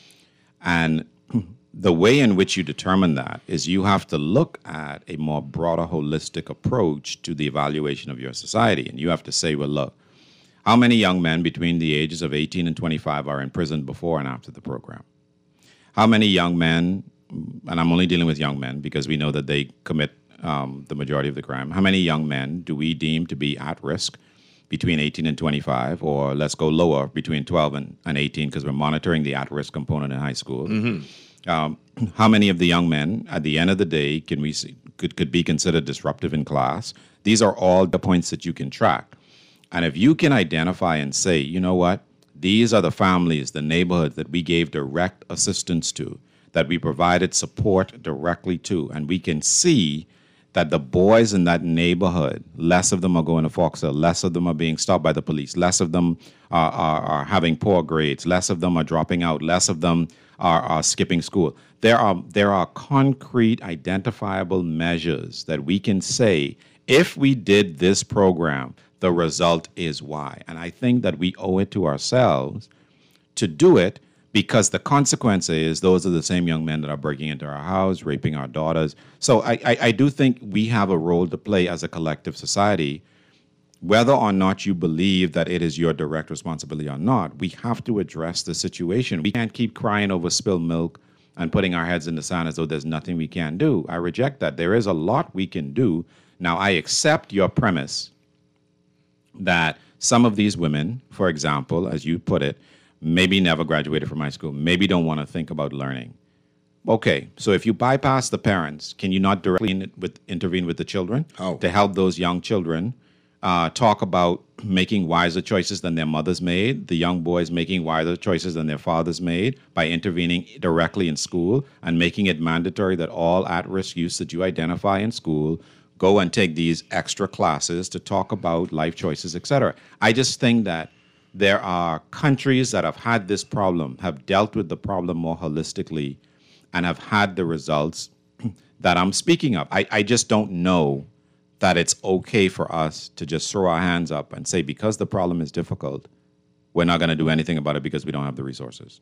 [SPEAKER 6] And the way in which you determine that is you have to look at a more broader, holistic approach to the evaluation of your society. And you have to say, well, look, how many young men between the ages of 18 and 25 are in prison before and after the program? How many young men, and I'm only dealing with young men because we know that they commit the majority of the crime. How many young men do we deem to be at risk between 18 and 25, or let's go lower, between 12 and 18, because we're monitoring the at-risk component in high school? How many of the young men, at the end of the day, could be considered disruptive in class? These are all the points that you can track. And if you can identify and say, you know what, these are the families, the neighborhoods that we gave direct assistance to, that we provided support directly to, and we can see that the boys in that neighborhood, less of them are going to Foxhill, less of them are being stopped by the police, less of them are having poor grades, less of them are dropping out, less of them are skipping school. There are concrete, identifiable measures that we can say, if we did this program, the result is Y. And I think that we owe it to ourselves to do it, because the consequence is those are the same young men that are breaking into our house, raping our daughters. So I do think we have a role to play as a collective society. Whether or not you believe that it is your direct responsibility or not, we have to address the situation. We can't keep crying over spilled milk and putting our heads in the sand as though there's nothing we can do. I reject that. There is a lot we can do. Now, I accept your premise that some of these women, for example, as you put it, maybe never graduated from high school, maybe don't want to think about learning. Okay, so if you bypass the parents, can you not directly intervene with the children to help those young children talk about making wiser choices than their mothers made, the young boys making wiser choices than their fathers made by intervening directly in school and making it mandatory that all at-risk youths that you identify in school go and take these extra classes to talk about life choices, etc. I just think that there are countries that have had this problem, have dealt with the problem more holistically, and have had the results that I'm speaking of. I just don't know that it's okay for us to just throw our hands up and say, because the problem is difficult, we're not going to do anything about it because we don't have the resources.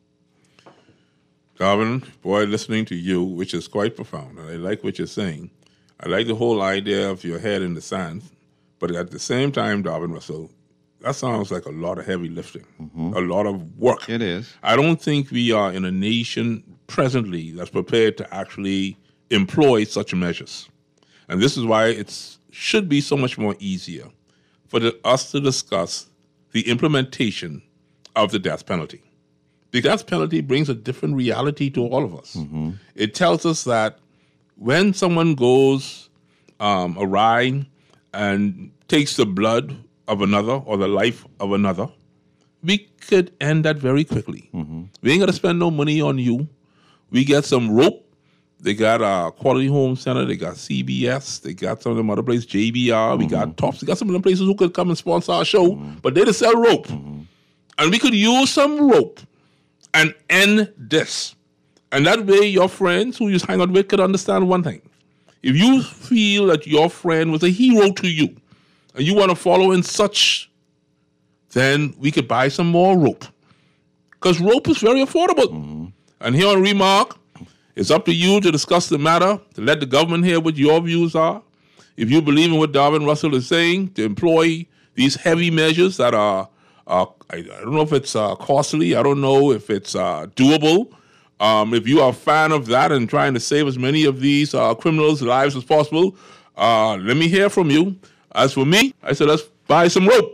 [SPEAKER 5] Darvin, boy, listening to you, which is quite profound, and I like what you're saying. I like the whole idea of your head in the sand, but at the same time, Darvin Russell, that sounds like a lot of heavy lifting, a lot of work.
[SPEAKER 6] It is.
[SPEAKER 5] I don't think we are in a nation presently that's prepared to actually employ such measures. And this is why it should be so much more easier for us to discuss the implementation of the death penalty. The death penalty brings a different reality to all of us. It tells us that when someone goes awry and takes the blood of another or the life of another, we could end that very quickly. We ain't got to spend no money on you. We get some rope. They got a Quality Home Center. They got CBS. They got some of them other places, JBR. We got Tops. We got some of them places who could come and sponsor our show, but they just sell rope. And we could use some rope and end this. And that way your friends who you hang out with could understand one thing. If you feel that your friend was a hero to you, and you want to follow in such, then we could buy some more rope. Because rope is very affordable. And here on Remark, it's up to you to discuss the matter, to let the government hear what your views are. If you believe in what Darvin Russell is saying, to employ these heavy measures that are, I don't know if it's costly, I don't know if it's doable. If you are a fan of that and trying to save as many of these criminals' lives as possible, let me hear from you. As for me, I said, let's buy some rope.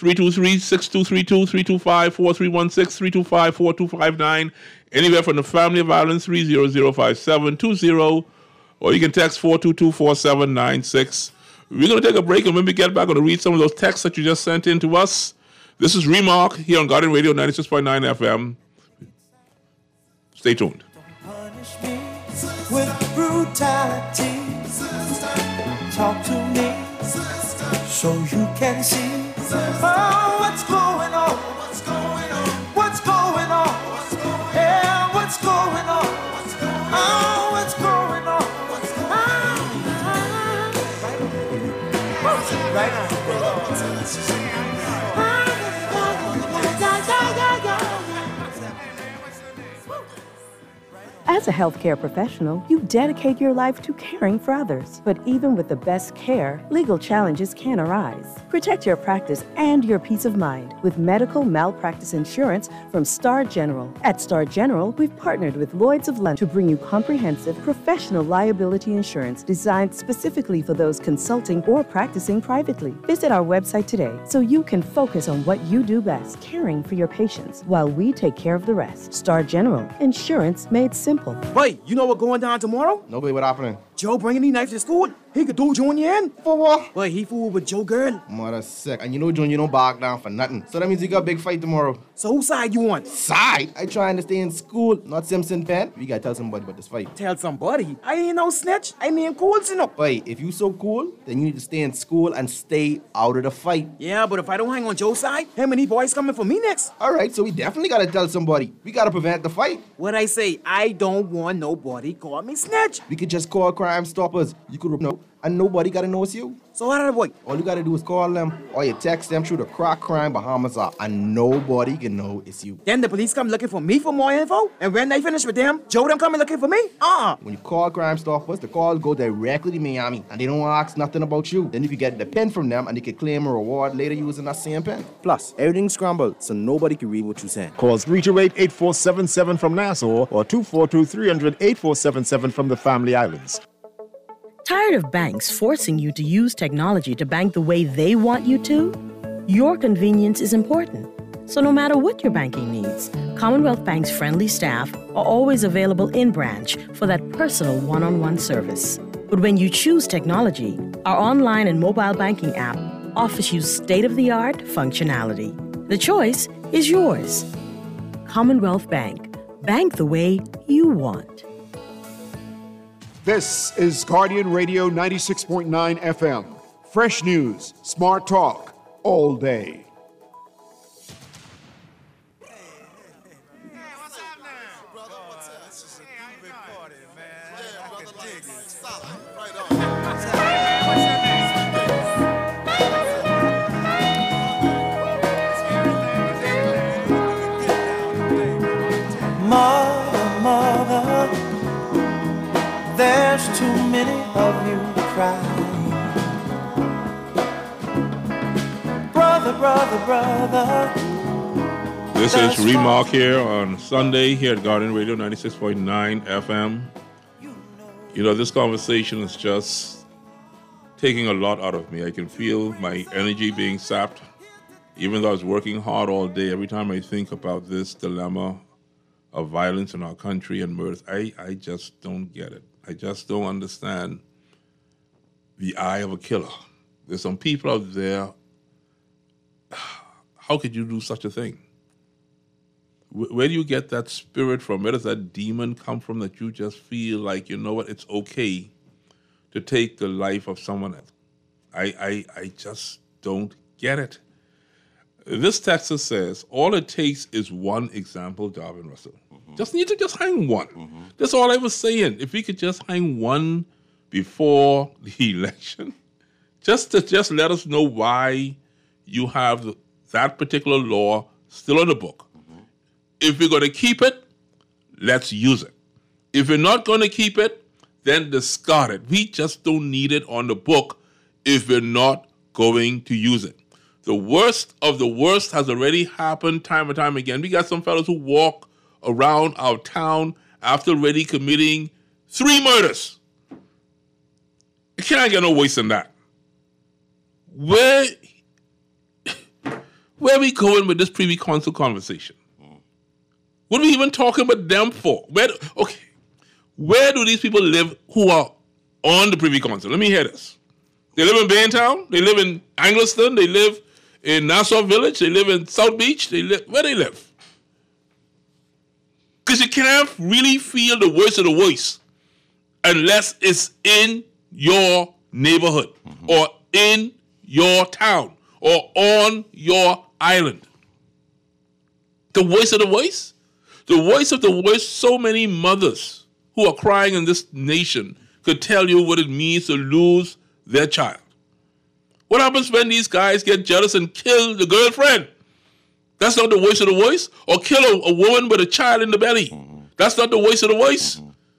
[SPEAKER 5] 323-6232, 325-4316, 325-4259. Anywhere from the Family of Violence, 300-5720. Or you can text 422-4796. We're going to take a break, and when we get back, I'm going to read some of those texts that you just sent in to us. This is Remark here on Guardian Radio 96.9 FM. Stay tuned.
[SPEAKER 2] Punish me with brutality. Talk to me so you can see what's going on. What's going on? Yeah, what's going on? Oh, what's going on?
[SPEAKER 9] As a healthcare professional, you dedicate your life to caring for others. But even with the best care, legal challenges can arise. Protect your practice and your peace of mind with medical malpractice insurance from Star General. At Star General, we've partnered with Lloyd's of London to bring you comprehensive professional liability insurance designed specifically for those consulting or practicing privately. Visit our website today so you can focus on what you do best, caring for your patients, while we take care of the rest. Star General, insurance made simple. example.
[SPEAKER 10] Wait, you know what going down tomorrow?
[SPEAKER 11] Nobody, what happening?
[SPEAKER 10] Joe bringing these knives to school. He could do Junior in.
[SPEAKER 11] For what?
[SPEAKER 10] Wait, he fooled with Joe girl.
[SPEAKER 11] Mother sick. And you know Junior don't back down for nothing. So that means you got a big fight tomorrow.
[SPEAKER 10] So whose side you on?
[SPEAKER 11] Side? I trying to stay in school, not Simpson Pen. We gotta tell somebody about this fight.
[SPEAKER 10] Tell somebody. I ain't no snitch. I mean cool, you know.
[SPEAKER 11] Wait, if you so cool, then you need to stay in school and stay out of the fight.
[SPEAKER 10] Yeah, but if I don't hang on Joe's side, him and these boys coming for me next.
[SPEAKER 11] All right, so we definitely gotta tell somebody. We gotta prevent the fight.
[SPEAKER 10] What I say, I don't want nobody call me snitch.
[SPEAKER 11] We could just call Crime Stoppers. You could know, and nobody gotta know it's you.
[SPEAKER 10] So how did I boy?
[SPEAKER 11] All you gotta do is call them, or you text them through the Crack Crime Bahamas app, and nobody can know it's you.
[SPEAKER 10] Then the police come looking for me for more info, and when they finish with them, Joe them coming looking for me?
[SPEAKER 11] When you call Crime Stoppers, the calls go directly to Miami, and they don't ask nothing about you. Then you can get the pen from them, and they can claim a reward later using that same pen.
[SPEAKER 12] Plus, everything's scrambled, so nobody can read what you're saying.
[SPEAKER 13] Call 328-8477 from Nassau or 242-300-8477 from the Family Islands.
[SPEAKER 9] Tired of banks forcing you to use technology to bank the way they want you to? Your convenience is important. So no matter what your banking needs, Commonwealth Bank's friendly staff are always available in branch for that personal one-on-one service. But when you choose technology, our online and mobile banking app offers you state-of-the-art functionality. The choice is yours. Commonwealth Bank. Bank the way you want.
[SPEAKER 1] This is Guardian Radio 96.9 FM. Fresh news, smart talk, all day.
[SPEAKER 2] Mother, there's too many of you crying. Brother.
[SPEAKER 5] This is Remark here on Sunday here at Guardian Radio 96.9 FM. You know, this conversation is just taking a lot out of me. I can feel my energy being sapped. Even though I was working hard all day, every time I think about this dilemma of violence in our country and murders, I just don't get it. I just don't understand the eye of a killer. There's some people out there, how could you do such a thing? Where do you get that spirit from? Where does that demon come from that you just feel like, you know what, it's okay to take the life of someone else? I just don't get it. This text says, all it takes is one example, Darvin Russell. Mm-hmm. Just need to just hang one. Mm-hmm. That's all I was saying. If we could just hang one before the election, just let us know why you have that particular law still on the book. Mm-hmm. If we're going to keep it, let's use it. If we're not going to keep it, then discard it. We just don't need it on the book if we're not going to use it. The worst of the worst has already happened time and time again. We got some fellows who walk around our town after already committing 3 murders. You can't get no worse than that. Where are we going with this Privy Council conversation? What are we even talking about them for? Where do these people live who are on the Privy Council? Let me hear this. They live in Baintown. They live in Angleton. They live in Nassau Village. They live in South Beach. Where they live? Because you can't really feel the worst of the worst unless it's in your neighborhood or in your town or on your island. The worst of the worst? The worst of the worst, so many mothers who are crying in this nation could tell you what it means to lose their child. What happens when these guys get jealous and kill the girlfriend? That's not the worst of the worst. Or kill a woman with a child in the belly. That's not the worst of the worst.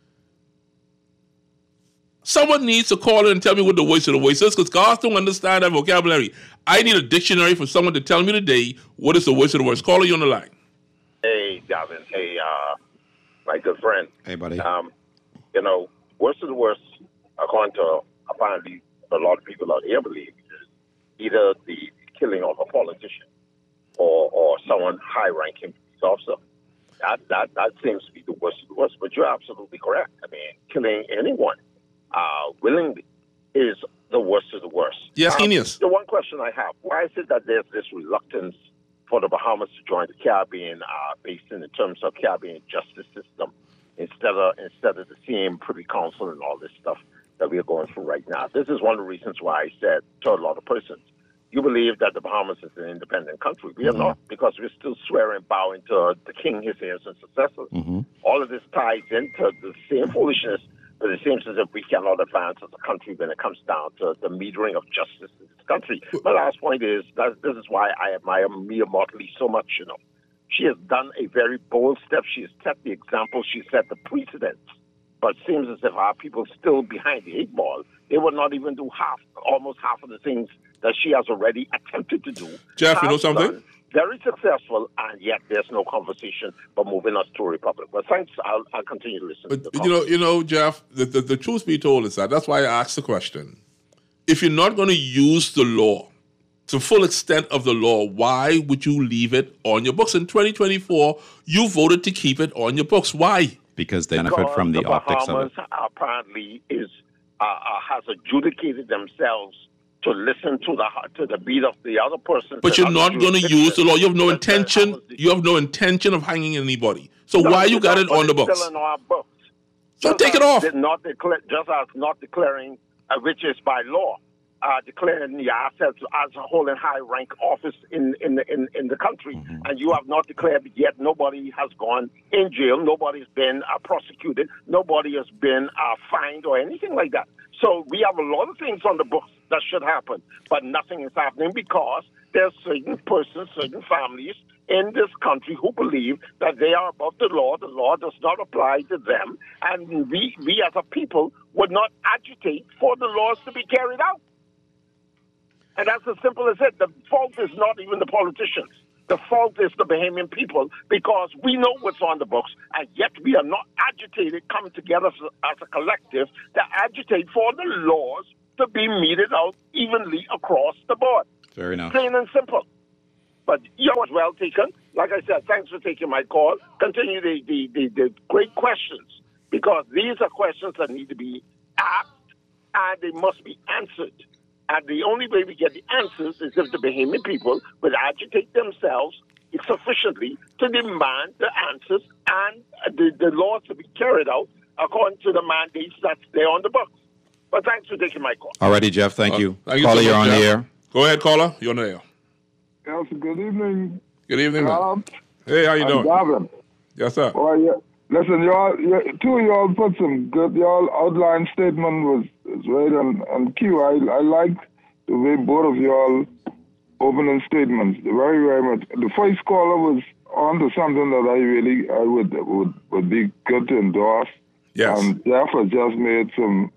[SPEAKER 5] Someone needs to call in and tell me what the worst of the worst is, because God don't understand that vocabulary. I need a dictionary for someone to tell me today what is the worst of the worst. Caller, you on the line.
[SPEAKER 14] Hey, Gavin. Hey, my good friend.
[SPEAKER 6] Hey, buddy.
[SPEAKER 14] You know, worst of the worst, according to apparently a lot of people out here believe, is either the killing of a politician or someone high-ranking police officer. That seems to be the worst of the worst. But you're absolutely correct. I mean, killing anyone willingly is the worst of the worst.
[SPEAKER 5] Yes, genius.
[SPEAKER 14] The one question I have, why is it that there's this reluctance for the Bahamas to join the Caribbean basin in terms of Caribbean justice system instead of the same Privy Council and all this stuff that we are going through right now? This is one of the reasons why I said to a lot of persons, you believe that the Bahamas is an independent country. We are not, because we're still swearing bowing to the king, his heirs, and successors. All of this ties into the same foolishness, but it seems as if we cannot advance as a country when it comes down to the metering of justice in this country. My last point is that this is why I admire Mia Motley so much, you know. She has done a very bold step. She has set the example. She set the precedent. But it seems as if our people still behind the 8 ball. They would not even do almost half of the things that she has already attempted to do.
[SPEAKER 5] Jeff, you know something?
[SPEAKER 14] Very successful, and yet there's no conversation but moving us to a republic. But thanks, I'll continue to listen.
[SPEAKER 5] But you know, Jeff, the truth be told is that's why I asked the question. If you're not going to use the law, to full extent of the law, why would you leave it on your books? In 2024, you voted to keep it on your books. Why?
[SPEAKER 6] Because they benefit from the optics of it.
[SPEAKER 14] Apparently has adjudicated themselves to listen to the beat of the other person.
[SPEAKER 5] But you're not going to use the law. You have no intention. You have no intention of hanging anybody. So why you got it on the books?
[SPEAKER 14] Still in our books.
[SPEAKER 5] So take it off.
[SPEAKER 14] Just as not declaring, which is by law, declaring the assets as a holding high rank office in the country, and you have not declared it yet. Nobody has gone in jail. Nobody's been prosecuted. Nobody has been fined or anything like that. So we have a lot of things on the books that should happen, but nothing is happening because there's certain persons, certain families in this country who believe that they are above the law. The law does not apply to them, and we as a people would not agitate for the laws to be carried out. And that's as simple as it. The fault is not even the politicians. The fault is the Bahamian people, because we know what's on the books, and yet we are not agitated, come together as a collective to agitate for the laws to be meted out evenly across the board.
[SPEAKER 6] Fair enough.
[SPEAKER 14] Plain and simple. But you was well taken. Like I said, thanks for taking my call. Continue the great questions, because these are questions that need to be asked, and they must be answered. And the only way we get the answers is if the Bahamian people will agitate themselves sufficiently to demand the answers and the laws to be carried out according to the mandates that's there on the books. But thanks for taking my call.
[SPEAKER 6] Alrighty, Jeff. Thank you.
[SPEAKER 5] Caller,
[SPEAKER 6] you're on the air.
[SPEAKER 5] Go ahead, caller. You're on the air.
[SPEAKER 15] Yes, good evening.
[SPEAKER 5] Good evening, man. Hey, how you doing?
[SPEAKER 15] Gavin.
[SPEAKER 5] Yes, sir.
[SPEAKER 15] Oh, yeah. Listen, two of y'all put some good, y'all outline statement was right on cue. I like the way both of y'all opening statements very, very much. The first caller was on to something that I would be good to endorse.
[SPEAKER 5] Yes.
[SPEAKER 15] Jeff has just made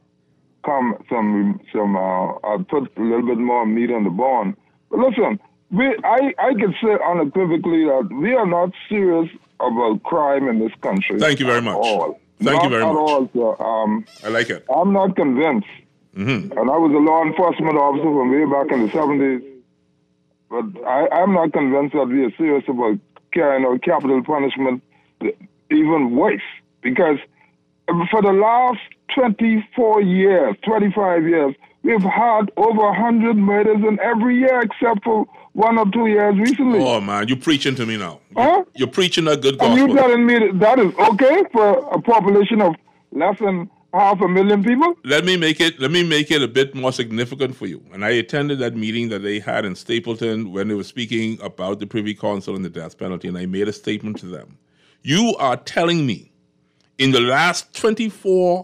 [SPEAKER 15] I'll put a little bit more meat on the bone. But listen, I can say unequivocally that we are not serious about crime in this country.
[SPEAKER 5] Thank you very much. Thank you very much.
[SPEAKER 15] All, so,
[SPEAKER 5] I like it.
[SPEAKER 15] I'm not convinced. And I was a law enforcement officer from way back in the 70s. But I'm not convinced that we are serious about carrying out capital punishment, even worse. Because for the last 24 years, 25 years, we've had over 100 murders in every year except for 1 or 2 years recently.
[SPEAKER 5] Oh, man, you're preaching to me now.
[SPEAKER 15] Huh?
[SPEAKER 5] You're preaching a good gospel.
[SPEAKER 15] And you telling me that is okay for a population of less than 500,000 people?
[SPEAKER 5] Let me make it a bit more significant for you. And I attended that meeting that they had in Stapleton when they were speaking about the Privy Council and the death penalty, and I made a statement to them. You are telling me in the last 25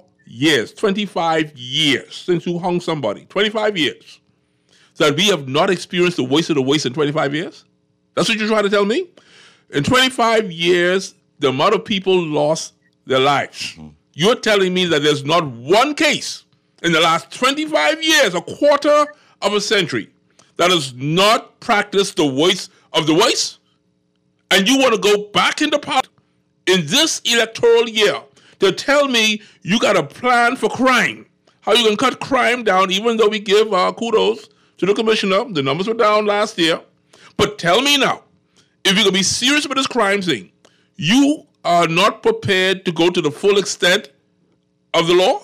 [SPEAKER 5] years since you hung somebody, 25 years, that we have not experienced the worst of the worst in 25 years? That's what you're trying to tell me? In 25 years, the amount of people lost their lives. You're telling me that there's not one case in the last 25 years, a quarter of a century, that has not practiced the worst of the worst? And you want to go back into power in this electoral year to tell me you got a plan for crime, how you can cut crime down, even though we give kudos to the commissioner. The numbers were down last year. But tell me now, if you're going to be serious about this crime thing, you are not prepared to go to the full extent of the law?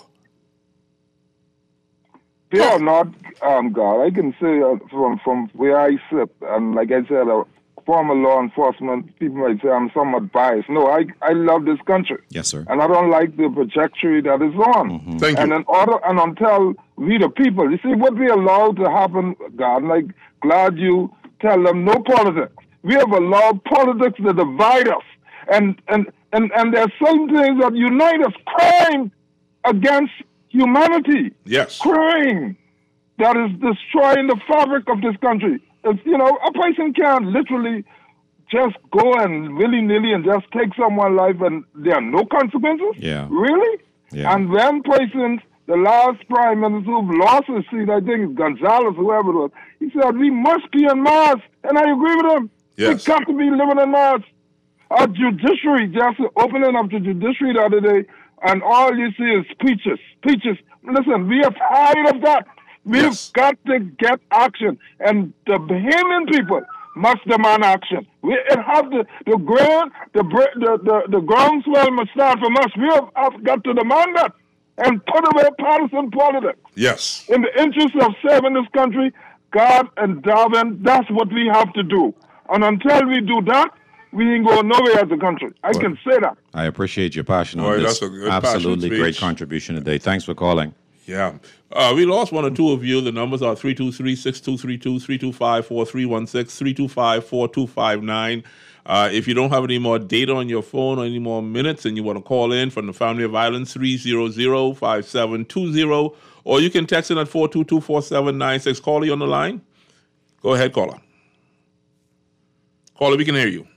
[SPEAKER 15] They are not, God. I can say from where I sit, and like I said, former law enforcement, people might say I'm somewhat biased. No, I love this country.
[SPEAKER 6] Yes, sir.
[SPEAKER 15] And I don't like the trajectory that is on.
[SPEAKER 5] Thank you.
[SPEAKER 15] And until we the people, you see what we allowed to happen, God, like glad you tell them no politics. We have allowed politics to divide us. And there's some things that unite us. Crime against humanity.
[SPEAKER 5] Yes.
[SPEAKER 15] Crime that is destroying the fabric of this country. It's, a person can't literally just go and willy-nilly and just take someone's life and there are no consequences?
[SPEAKER 6] Yeah.
[SPEAKER 15] Really?
[SPEAKER 6] Yeah.
[SPEAKER 15] And when persons, the last prime minister who lost his seat, I think it's Gonzalez, whoever it was, he said, we must be in mass. And I agree with him.
[SPEAKER 5] Yes.
[SPEAKER 15] We got to be living in mass. Our judiciary, just opening up the judiciary the other day, and all you see is speeches. Listen, we are tired of that. We've got to get action, and the Bahamian people must demand action. It have the groundswell must start from us. We have got to demand that and put away partisan politics.
[SPEAKER 5] Yes.
[SPEAKER 15] In the interest of saving this country, God and Darwin, that's what we have to do. And until we do that, we ain't going nowhere as a country. I can say that.
[SPEAKER 6] I appreciate your passion
[SPEAKER 5] Boy,
[SPEAKER 6] on this.
[SPEAKER 5] that's a good
[SPEAKER 6] Absolutely
[SPEAKER 5] passionate
[SPEAKER 6] great
[SPEAKER 5] speech.
[SPEAKER 6] contribution today. Thanks for calling.
[SPEAKER 5] Yeah. We lost one or two of you. The numbers are 323-6232, 325-4316, 325-4259. If you don't have any more data on your phone or any more minutes and you want to call in from the Family of Violence, 300-5720, or you can text in at 422-4796. Caller, you on the line? Go ahead, caller. Caller, we can hear you.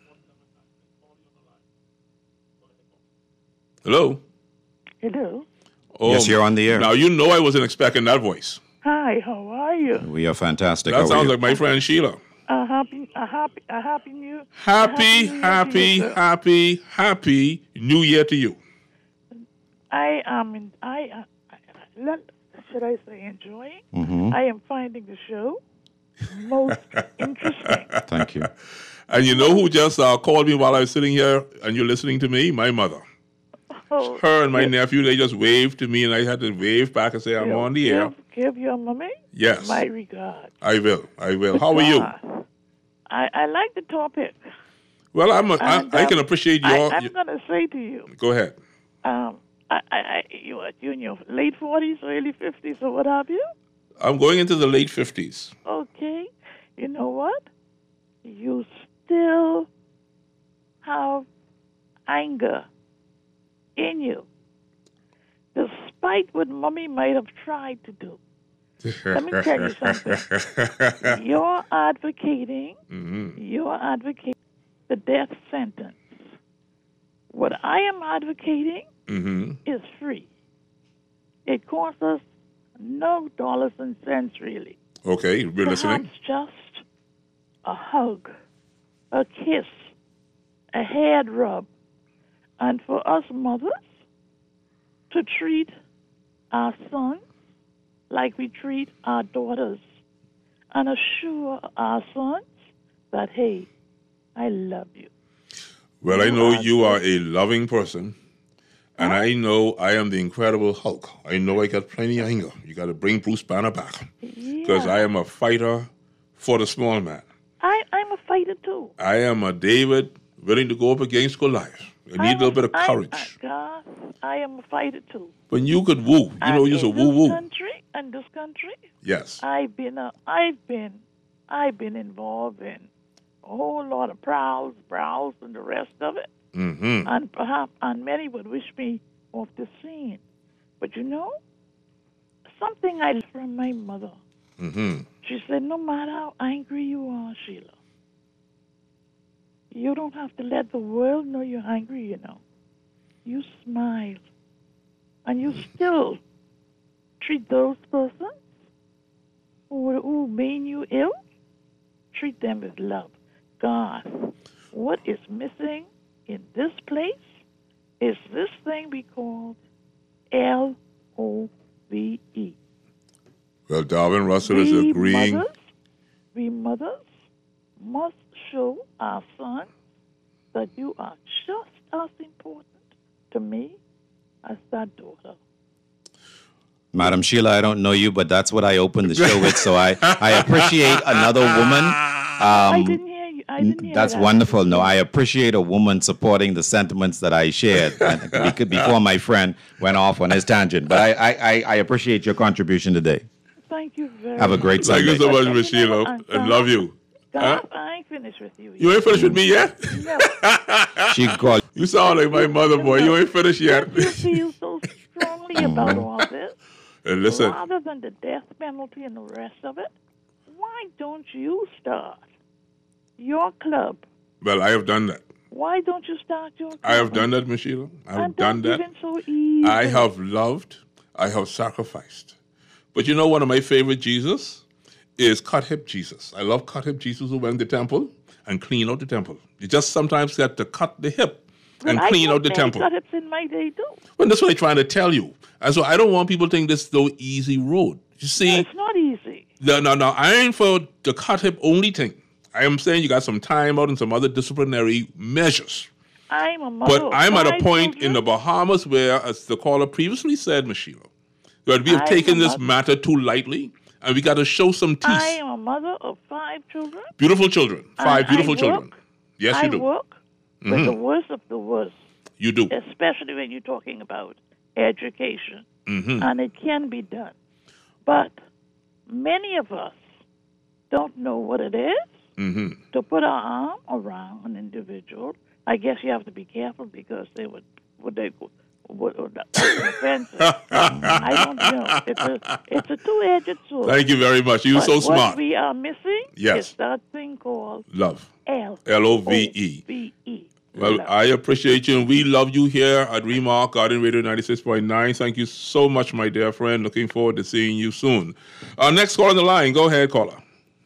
[SPEAKER 5] Hello?
[SPEAKER 16] Hello.
[SPEAKER 5] Oh,
[SPEAKER 6] Yes, you're on the air.
[SPEAKER 5] Now, you know I wasn't expecting that voice.
[SPEAKER 16] Hi, how are you?
[SPEAKER 6] We are fantastic.
[SPEAKER 5] That
[SPEAKER 6] How are
[SPEAKER 5] sounds
[SPEAKER 6] you?
[SPEAKER 5] like my friend Sheila.
[SPEAKER 16] Happy new
[SPEAKER 5] Happy New Year to you.
[SPEAKER 16] Should I say enjoying?
[SPEAKER 6] Mhm.
[SPEAKER 16] I am finding the show most interesting.
[SPEAKER 6] Thank you.
[SPEAKER 5] And you know who just called me while I was sitting here and you're listening to me? My mother.
[SPEAKER 16] Oh,
[SPEAKER 5] Her and my nephew, they just waved to me and I had to wave back and say, I'm on the air.
[SPEAKER 16] Give your mommy
[SPEAKER 5] Yes.
[SPEAKER 16] my regard.
[SPEAKER 5] I will. How are you?
[SPEAKER 16] I like the topic.
[SPEAKER 5] Well, I can appreciate your...
[SPEAKER 16] I'm going to say to you,
[SPEAKER 5] Go ahead.
[SPEAKER 16] you're in your late 40s, early 50s, or what have you?
[SPEAKER 5] I'm going into the late 50s.
[SPEAKER 16] Okay. You know what? You still have anger in you, despite what Mommy might have tried to do. Let me tell you something. You're advocating the death sentence. What I am advocating is free. It costs us no dollars and cents, really.
[SPEAKER 5] Okay, we're listening.
[SPEAKER 16] Perhaps just a hug, a kiss, a head rub, and for us mothers to treat our sons like we treat our daughters and assure our sons that, hey, I love you.
[SPEAKER 5] Well, I know you are a loving person, and I know I am the Incredible Hulk. I know I got plenty of anger. You got to bring Bruce Banner back, because I am a fighter for the small man.
[SPEAKER 16] I'm a fighter, too.
[SPEAKER 5] I am a David willing to go up against Goliath. I need a little bit of courage.
[SPEAKER 16] I am a fighter, too.
[SPEAKER 5] When you could woo, you know, you're a woo-woo.
[SPEAKER 16] In this country,
[SPEAKER 5] Yes.
[SPEAKER 16] I've been involved in a whole lot of prowls, and the rest of it.
[SPEAKER 5] Mm-hmm.
[SPEAKER 16] And many would wish me off the scene. But you know, something I learned from my mother.
[SPEAKER 5] Mm-hmm.
[SPEAKER 16] She said, no matter how angry you are, Sheila, you don't have to let the world know you're angry, you know. You smile. And you still treat those persons who mean you ill, treat them with love. God, what is missing in this place is this thing we call LOVE.
[SPEAKER 5] Well, Darwin Russell is agreeing.
[SPEAKER 16] We mothers must show our sons that you are just as important to me as that daughter.
[SPEAKER 6] Madam Sheila, I don't know you, but that's what I opened the show with. So I appreciate another woman.
[SPEAKER 16] I didn't hear you. I didn't hear
[SPEAKER 6] That's
[SPEAKER 16] that.
[SPEAKER 6] wonderful. No, I appreciate a woman supporting the sentiments that I shared before my friend went off on his tangent. But I appreciate your contribution today.
[SPEAKER 16] Thank you very much.
[SPEAKER 6] Have a great Sunday.
[SPEAKER 5] Thank you so much, Miss Sheila. I love you.
[SPEAKER 16] God, I ain't finished with you.
[SPEAKER 5] You ain't finished with me yet?
[SPEAKER 16] No.
[SPEAKER 6] She called.
[SPEAKER 5] You sound like my mother, boy. You ain't finished yet.
[SPEAKER 16] You feel so strongly about all this.
[SPEAKER 5] And listen,
[SPEAKER 16] Rather than the death penalty and the rest of it, why don't you start your club?
[SPEAKER 5] well, I have done that.
[SPEAKER 16] Why don't you start your club?
[SPEAKER 5] I have done that, Miss Sheila. I have
[SPEAKER 16] And
[SPEAKER 5] done
[SPEAKER 16] don't
[SPEAKER 5] that.
[SPEAKER 16] even so easy.
[SPEAKER 5] I have loved. I have sacrificed. But you know, one of my favorite Jesus is cut hip Jesus. I love cut hip Jesus who went to the temple and clean out the temple. You just sometimes got to cut the hip and
[SPEAKER 16] Well,
[SPEAKER 5] clean
[SPEAKER 16] I
[SPEAKER 5] out the
[SPEAKER 16] cut
[SPEAKER 5] temple.
[SPEAKER 16] hips in my day too.
[SPEAKER 5] Well, that's what I'm trying to tell you. And so I don't want people to think this is no easy road. You see,
[SPEAKER 16] It's not easy.
[SPEAKER 5] no, I ain't for the cut hip only thing. I am saying you got some time out and some other disciplinary measures.
[SPEAKER 16] I'm a mother.
[SPEAKER 5] But
[SPEAKER 16] of
[SPEAKER 5] I'm at a
[SPEAKER 16] 5
[SPEAKER 5] point
[SPEAKER 16] children.
[SPEAKER 5] in the Bahamas where, as the caller previously said, Ms. Sheila, that we have
[SPEAKER 16] I'm
[SPEAKER 5] taken
[SPEAKER 16] a
[SPEAKER 5] this
[SPEAKER 16] mother.
[SPEAKER 5] matter too lightly, and we got to show some teeth.
[SPEAKER 16] I am a mother of 5 children.
[SPEAKER 5] Beautiful children. 5
[SPEAKER 16] And
[SPEAKER 5] beautiful
[SPEAKER 16] I
[SPEAKER 5] children.
[SPEAKER 16] work-
[SPEAKER 5] Yes, you
[SPEAKER 16] I
[SPEAKER 5] do.
[SPEAKER 16] work with
[SPEAKER 5] Mhm.
[SPEAKER 16] the worst of the worst,
[SPEAKER 5] You do.
[SPEAKER 16] especially when you're talking about education.
[SPEAKER 5] Mhm.
[SPEAKER 16] And it can be done. But many of us don't know what it is
[SPEAKER 5] Mm-hmm.
[SPEAKER 16] to put our arm around an individual. I guess you have to be careful because they would that's offensive. I don't know. It's a two-edged sword.
[SPEAKER 5] Thank you very much. You're
[SPEAKER 16] But
[SPEAKER 5] so smart.
[SPEAKER 16] What we are missing
[SPEAKER 5] Yes.
[SPEAKER 16] is that thing called
[SPEAKER 5] Love.
[SPEAKER 16] L.
[SPEAKER 5] Love. Well, I appreciate you, and we love you here at Remark Garden Radio 96.9. Thank you so much, my dear friend. Looking forward to seeing you soon. Our next call on the line. Go ahead, caller.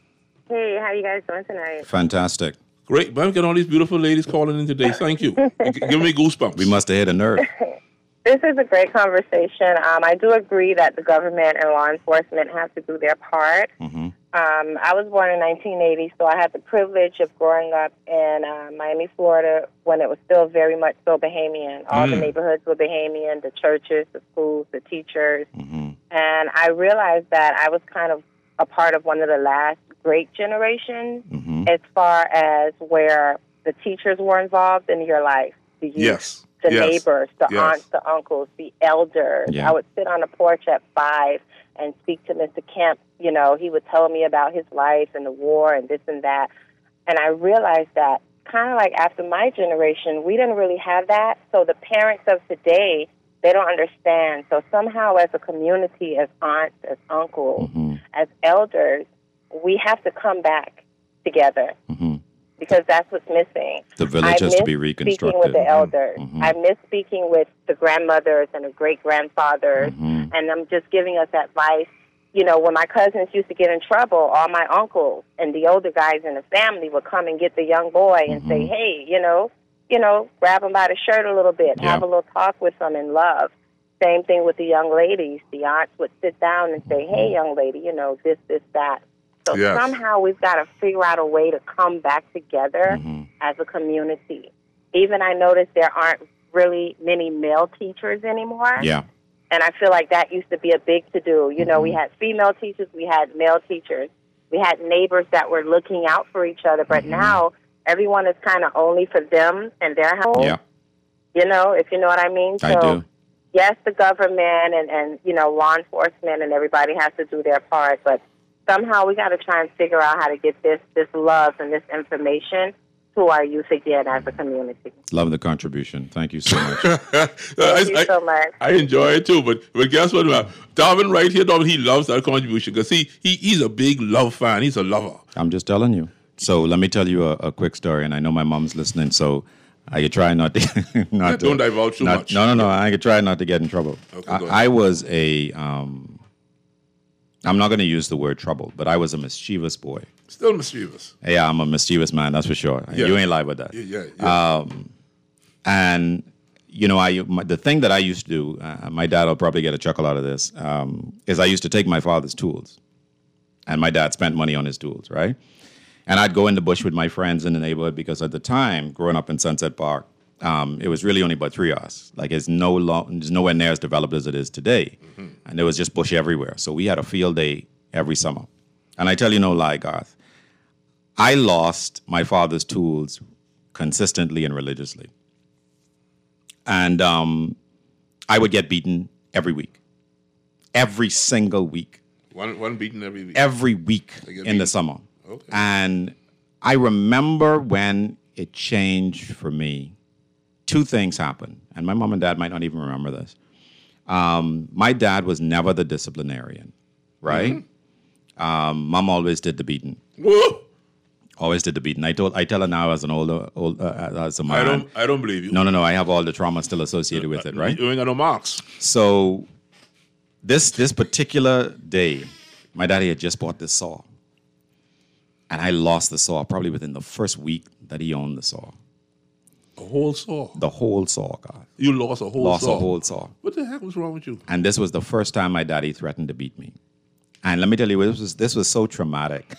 [SPEAKER 17] Hey, how you guys doing tonight?
[SPEAKER 6] Fantastic.
[SPEAKER 5] Great. Man, we got all these beautiful ladies calling in today. Thank you. Give me goosebumps.
[SPEAKER 6] We must have hit a nerve.
[SPEAKER 17] This is a great conversation. I do agree that the government and law enforcement have to do their part.
[SPEAKER 6] Mm-hmm.
[SPEAKER 17] I was born in 1980, so I had the privilege of growing up in Miami, Florida, when it was still very much so Bahamian. All the neighborhoods were Bahamian, the churches, the schools, the teachers.
[SPEAKER 6] Mm-hmm.
[SPEAKER 17] And I realized that I was kind of a part of one of the last great generations as far as where the teachers were involved in your life, the youth,
[SPEAKER 5] Yes.
[SPEAKER 17] the
[SPEAKER 5] Yes.
[SPEAKER 17] neighbors, the
[SPEAKER 5] Yes.
[SPEAKER 17] aunts, the uncles, the elders.
[SPEAKER 6] Yeah.
[SPEAKER 17] I would sit on the porch at 5 and speak to Mr. Kemp. You know, he would tell me about his life and the war and this and that. And I realized that kind of like after my generation, we didn't really have that. So the parents of today, they don't understand. So somehow as a community, as aunts, as uncles, as elders, we have to come back together because that's what's missing.
[SPEAKER 6] The village
[SPEAKER 17] I
[SPEAKER 6] has to be
[SPEAKER 17] miss speaking
[SPEAKER 6] reconstructed.
[SPEAKER 17] with the elders. I miss speaking with the grandmothers and the great-grandfathers, and I'm just giving us advice. You know, when my cousins used to get in trouble, all my uncles and the older guys in the family would come and get the young boy and say, hey, you know, grab him by the shirt a little bit, have a little talk with him in love. Same thing with the young ladies. The aunts would sit down and say, hey, young lady, you know, this, that. So
[SPEAKER 5] Yes.
[SPEAKER 17] somehow we've got to figure out a way to come back together as a community. Even I noticed there aren't really many male teachers anymore.
[SPEAKER 6] Yeah.
[SPEAKER 17] And I feel like that used to be a big to-do. You know, we had female teachers, we had male teachers. We had neighbors that were looking out for each other. But now everyone is kind of only for them and their home.
[SPEAKER 6] Yeah.
[SPEAKER 17] You know, if you know what I mean.
[SPEAKER 6] I do.
[SPEAKER 17] Yes, the government and, you know, law enforcement and everybody has to do their part. But somehow we got to try and figure out how to get this love and this information to our youth again as a community.
[SPEAKER 6] Love the contribution. Thank you so much.
[SPEAKER 17] Thank you so much.
[SPEAKER 5] I enjoy it too, but guess what? Darwin right here, Darwin, he loves that contribution because he's a big love fan. He's a lover.
[SPEAKER 6] I'm just telling you. So let me tell you a quick story, and I know my mom's listening, so I could try not to...
[SPEAKER 5] Don't divulge too much.
[SPEAKER 6] No. I could try not to get in trouble.
[SPEAKER 5] Okay, go ahead.
[SPEAKER 6] I was a... I'm not going to use the word trouble, but I was a mischievous boy.
[SPEAKER 5] Still mischievous.
[SPEAKER 6] Yeah, I'm a mischievous man, that's for sure.
[SPEAKER 5] Yeah.
[SPEAKER 6] You ain't lie about that.
[SPEAKER 5] Yeah.
[SPEAKER 6] And, you know, the thing that I used to do, my dad will probably get a chuckle out of this, is I used to take my father's tools. And my dad spent money on his tools, right? And I'd go in the bush with my friends in the neighborhood because at the time, growing up in Sunset Park, It was really only about 3 of us. Like it's nowhere near as developed as it is today. And there was just bush everywhere. So we had a field day every summer. And I tell you no lie, Garth, I lost my father's tools consistently and religiously. And I would get beaten every week. Every single week.
[SPEAKER 5] One beating every week?
[SPEAKER 6] Every week in the summer. Okay. And I remember when it changed for me. 2 things happened. And my mom and dad might not even remember this. My dad was never the disciplinarian, right? Mom always did the beating.
[SPEAKER 5] Whoa.
[SPEAKER 6] Always did the beating. I tell her now as an as a man.
[SPEAKER 5] I don't believe you.
[SPEAKER 6] No. I have all the trauma still associated with it, right?
[SPEAKER 5] You ain't got no marks.
[SPEAKER 6] So this particular day, my daddy had just bought this saw. And I lost the saw probably within the first week that he owned the saw.
[SPEAKER 5] A whole saw?
[SPEAKER 6] The whole saw, God.
[SPEAKER 5] You lost a whole saw?
[SPEAKER 6] Lost a whole saw.
[SPEAKER 5] What the heck was wrong with you?
[SPEAKER 6] And this was the first time my daddy threatened to beat me. And let me tell you, this was so traumatic.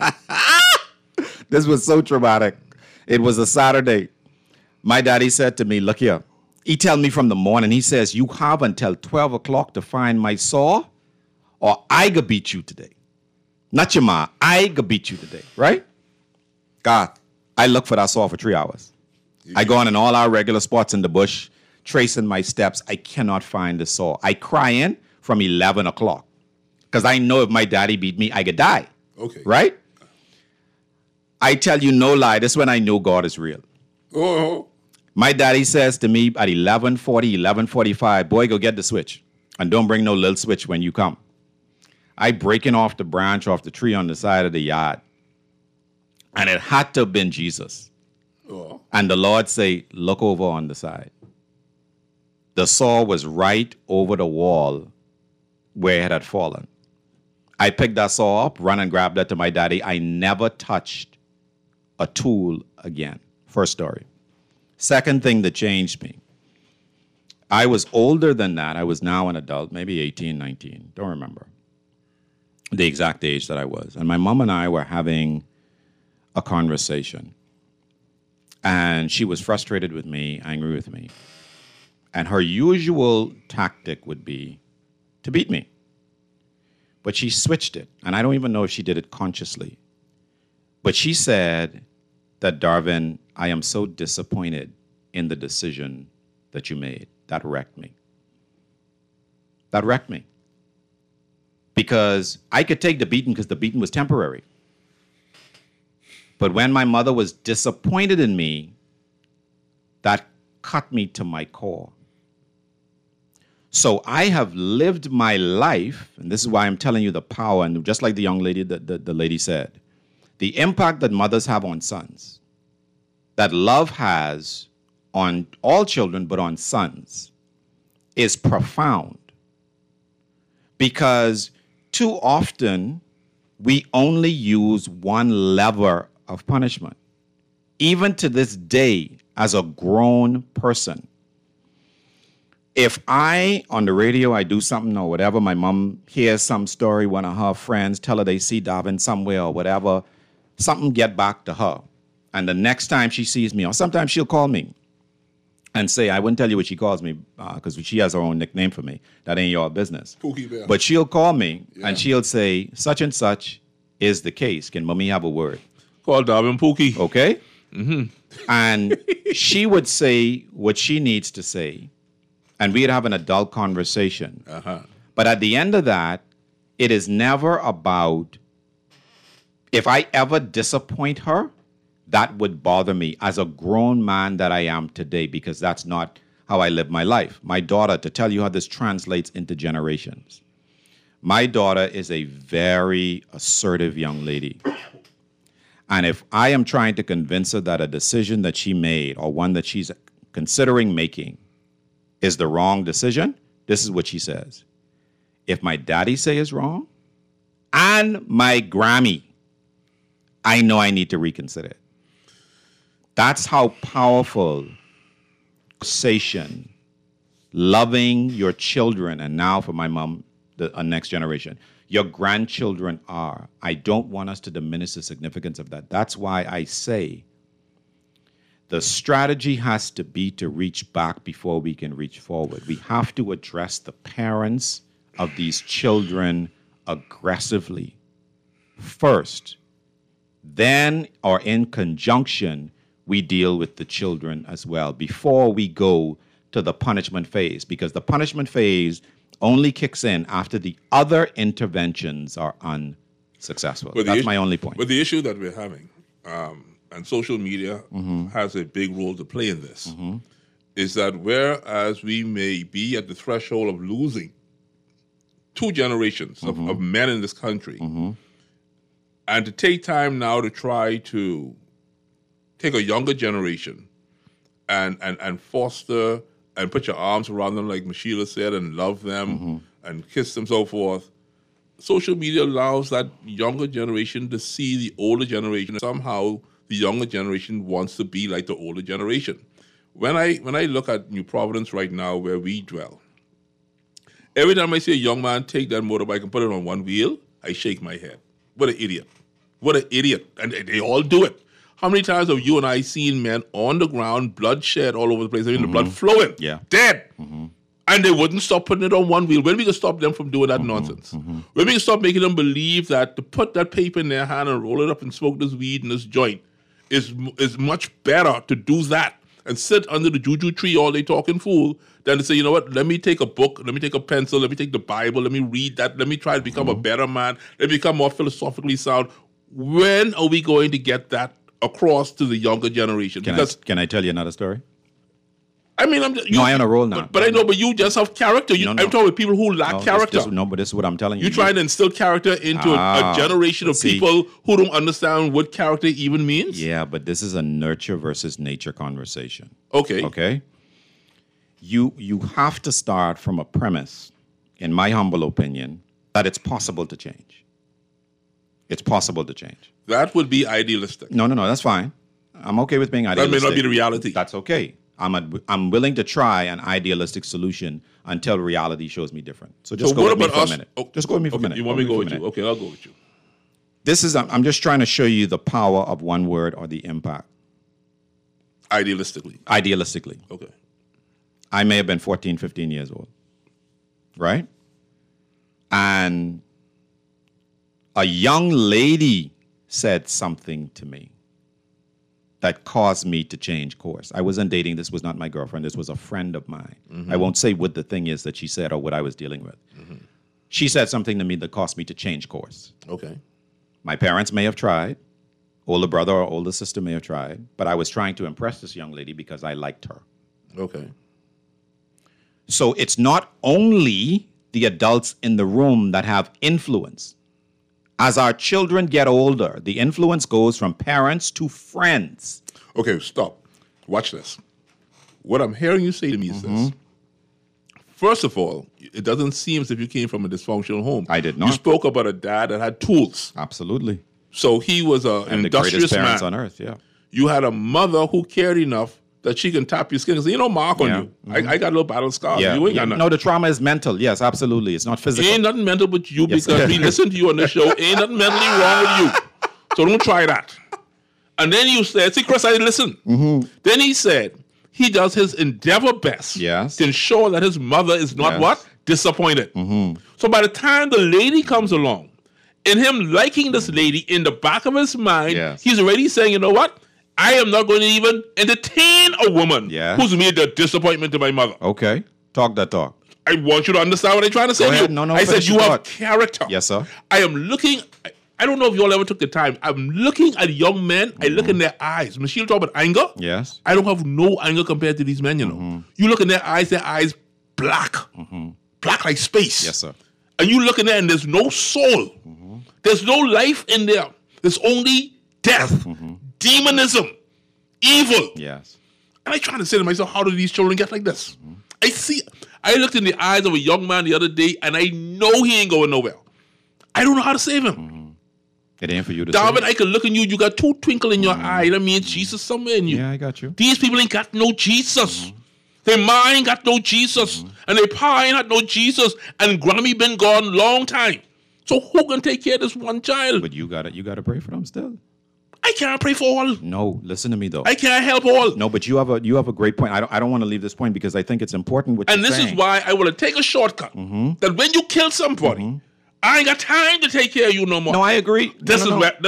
[SPEAKER 6] This was so traumatic. It was a Saturday. My daddy said to me, look here. He tell me from the morning, he says, you have until 12 o'clock to find my saw or I go beat you today. Not your ma, I go beat you today, right? God, I look for that saw for 3 hours. I go on in all our regular spots in the bush, tracing my steps. I cannot find the saw. I cry in from 11 o'clock because I know if my daddy beat me, I could die.
[SPEAKER 5] Okay.
[SPEAKER 6] Right? I tell you no lie, this is when I know God is real.
[SPEAKER 5] Oh.
[SPEAKER 6] My daddy says to me at 11:40, 11:45, boy, go get the switch. And don't bring no little switch when you come. I breaking off the branch off the tree on the side of the yard. And it had to have been Jesus.
[SPEAKER 5] Oh.
[SPEAKER 6] And the Lord say, look over on the side. The saw was right over the wall where it had fallen. I picked that saw up, run and grabbed that to my daddy. I never touched a tool again. First story. Second thing that changed me. I was older than that. I was now an adult, maybe 18, 19. Don't remember the exact age that I was. And my mom and I were having a conversation. And she was frustrated with me, angry with me. And her usual tactic would be to beat me. But she switched it. And I don't even know if she did it consciously. But she said that, Darvin, I am so disappointed in the decision that you made. That wrecked me. That wrecked me. Because I could take the beating because the beating was temporary. But when my mother was disappointed in me, that cut me to my core. So I have lived my life, and this is why I'm telling you the power, and just like the young lady, the lady said, the impact that mothers have on sons, that love has on all children, but on sons, is profound. Because too often, we only use one lever of punishment. Even to this day, as a grown person, if on the radio, I do something or whatever, my mom hears some story, one of her friends tell her they see Darvin somewhere or whatever, something get back to her. And the next time she sees me, or sometimes she'll call me and say, I wouldn't tell you what she calls me because she has her own nickname for me. That ain't your business.
[SPEAKER 5] Pookie Bear.
[SPEAKER 6] But she'll call me and she'll say, such and such is the case. Can mommy have a word?
[SPEAKER 5] Call Darvin Pookie.
[SPEAKER 6] Okay? Mm-hmm. And she would say what she needs to say. And we'd have an adult conversation.
[SPEAKER 5] Uh-huh.
[SPEAKER 6] But at the end of that, it is never about, if I ever disappoint her, that would bother me as a grown man that I am today, because that's not how I live my life. My daughter, to tell you how this translates into generations, my daughter is a very assertive young lady. And if I am trying to convince her that a decision that she made or one that she's considering making is the wrong decision, this is what she says. If my daddy say is wrong and my Grammy, I know I need to reconsider it. That's how powerful conversation, loving your children, and now for my mom, the next generation, your grandchildren are. I don't want us to diminish the significance of that. That's why I say The strategy has to be to reach back before we can reach forward. We have to address the parents of these children aggressively first. Then, or in conjunction, we deal with the children as well before we go to the punishment phase, because the punishment phase only kicks in after the other interventions are unsuccessful. That's my only point.
[SPEAKER 5] But the issue that we're having, and social media has a big role to play in this, is that whereas we may be at the threshold of losing 2 generations of men in this country, and to take time now to try to take a younger generation and foster and put your arms around them, like Sheila said, and love them and kiss them, so forth. Social media allows that younger generation to see the older generation. Somehow, the younger generation wants to be like the older generation. When I look at New Providence right now, where we dwell, every time I see a young man take that motorbike and put it on one wheel, I shake my head. What an idiot. What an idiot. And they all do it. How many times have you and I seen men on the ground, bloodshed all over the place, I mean, the blood flowing, dead, and they wouldn't stop putting it on one wheel? When we can stop them from doing that nonsense? When we can stop making them believe that to put that paper in their hand and roll it up and smoke this weed in this joint is much better to do that and sit under the juju tree all day talking fool than to say, you know what, let me take a book, let me take a pencil, let me take the Bible, let me read that, let me try to become a better man, let me become more philosophically sound. When are we going to get that across to the younger generation?
[SPEAKER 6] Can I tell you another story?
[SPEAKER 5] I mean, I'm
[SPEAKER 6] on a roll now.
[SPEAKER 5] But I know, but you just have character. I'm talking about people who lack character.
[SPEAKER 6] But this is what I'm telling you.
[SPEAKER 5] You try to instill character into a generation of people who don't understand what character even means?
[SPEAKER 6] Yeah, but this is a nurture versus nature conversation.
[SPEAKER 5] Okay.
[SPEAKER 6] Okay? You have to start from a premise, in my humble opinion, that it's possible to change. It's possible to change.
[SPEAKER 5] That would be idealistic.
[SPEAKER 6] No, that's fine. I'm okay with being idealistic.
[SPEAKER 5] That may not be the reality.
[SPEAKER 6] That's okay. I'm willing to try an idealistic solution until reality shows me different. So just go with me for a minute. Just go with me for a minute.
[SPEAKER 5] You want me to go with you? Okay, I'll go with you.
[SPEAKER 6] I'm just trying to show you the power of one word or the impact.
[SPEAKER 5] Idealistically. Okay.
[SPEAKER 6] I may have been 14, 15 years old. Right? And a young lady said something to me that caused me to change course. I wasn't dating. This was not my girlfriend. This was a friend of mine. I won't say what the thing is that she said or what I was dealing with. She said something to me that caused me to change course.
[SPEAKER 5] Okay.
[SPEAKER 6] My parents may have tried. Older brother or older sister may have tried. But I was trying to impress this young lady because I liked her.
[SPEAKER 5] Okay.
[SPEAKER 6] So it's not only the adults in the room that have influence. As our children get older, the influence goes from parents to friends.
[SPEAKER 5] Okay, stop. Watch this. What I'm hearing you say to me is this. First of all, it doesn't seem as if you came from a dysfunctional home.
[SPEAKER 6] I did not.
[SPEAKER 5] You spoke about a dad that had tools.
[SPEAKER 6] Absolutely.
[SPEAKER 5] So he was an industrious
[SPEAKER 6] the greatest parents
[SPEAKER 5] man
[SPEAKER 6] on earth, yeah.
[SPEAKER 5] You had a mother who cared enough that she can tap your skin and say, mark on you. I got a little battle scars.
[SPEAKER 6] Yeah.
[SPEAKER 5] You ain't got nothing.
[SPEAKER 6] No, the trauma is mental. Yes, absolutely. It's not physical.
[SPEAKER 5] Ain't nothing mental but you because we listen to you on the show. Ain't nothing mentally wrong with you. So don't try that. And then you said, see, Chris, I listen. Then he said he does his endeavor best to ensure that his mother is not what? Disappointed. So by the time the lady comes along, in him liking this lady, in the back of his mind, he's already saying, you know what? I am not going to even entertain a woman who's made a disappointment to my mother.
[SPEAKER 6] Okay. Talk that talk.
[SPEAKER 5] I want you to understand what I'm trying to say to you.
[SPEAKER 6] No,
[SPEAKER 5] I said you have character.
[SPEAKER 6] Yes, sir.
[SPEAKER 5] I am looking... I don't know if you all ever took the time. I'm looking at young men. I look in their eyes. Michelle talk about anger.
[SPEAKER 6] Yes.
[SPEAKER 5] I don't have no anger compared to these men, you know. You look in their eyes black. Black like space.
[SPEAKER 6] Yes, sir.
[SPEAKER 5] And you look in there and there's no soul. There's no life in there. There's only death. Demonism, evil.
[SPEAKER 6] Yes.
[SPEAKER 5] And I try to say to myself, how do these children get like this? I looked in the eyes of a young man the other day and I know he ain't going nowhere. I don't know how to save him.
[SPEAKER 6] It ain't for you to
[SPEAKER 5] Darwin,
[SPEAKER 6] save.
[SPEAKER 5] I can look in you, you got two twinkle in your eye. That means Jesus somewhere in you.
[SPEAKER 6] Yeah, I got you.
[SPEAKER 5] These people ain't got no Jesus. Their ma ain't got no Jesus. And their pa ain't got no Jesus. And Grammy been gone long time. So who can take care of this one child?
[SPEAKER 6] But you gotta pray for them still.
[SPEAKER 5] I can't pray for all.
[SPEAKER 6] No, listen to me though.
[SPEAKER 5] I can't help all.
[SPEAKER 6] No, but you have a great point. I don't want to leave this point because I think it's important what
[SPEAKER 5] and
[SPEAKER 6] you're
[SPEAKER 5] this
[SPEAKER 6] saying.
[SPEAKER 5] is why I want to take a shortcut. That when you kill somebody, I ain't got time to take care of you no more.
[SPEAKER 6] No, I agree.
[SPEAKER 5] This is why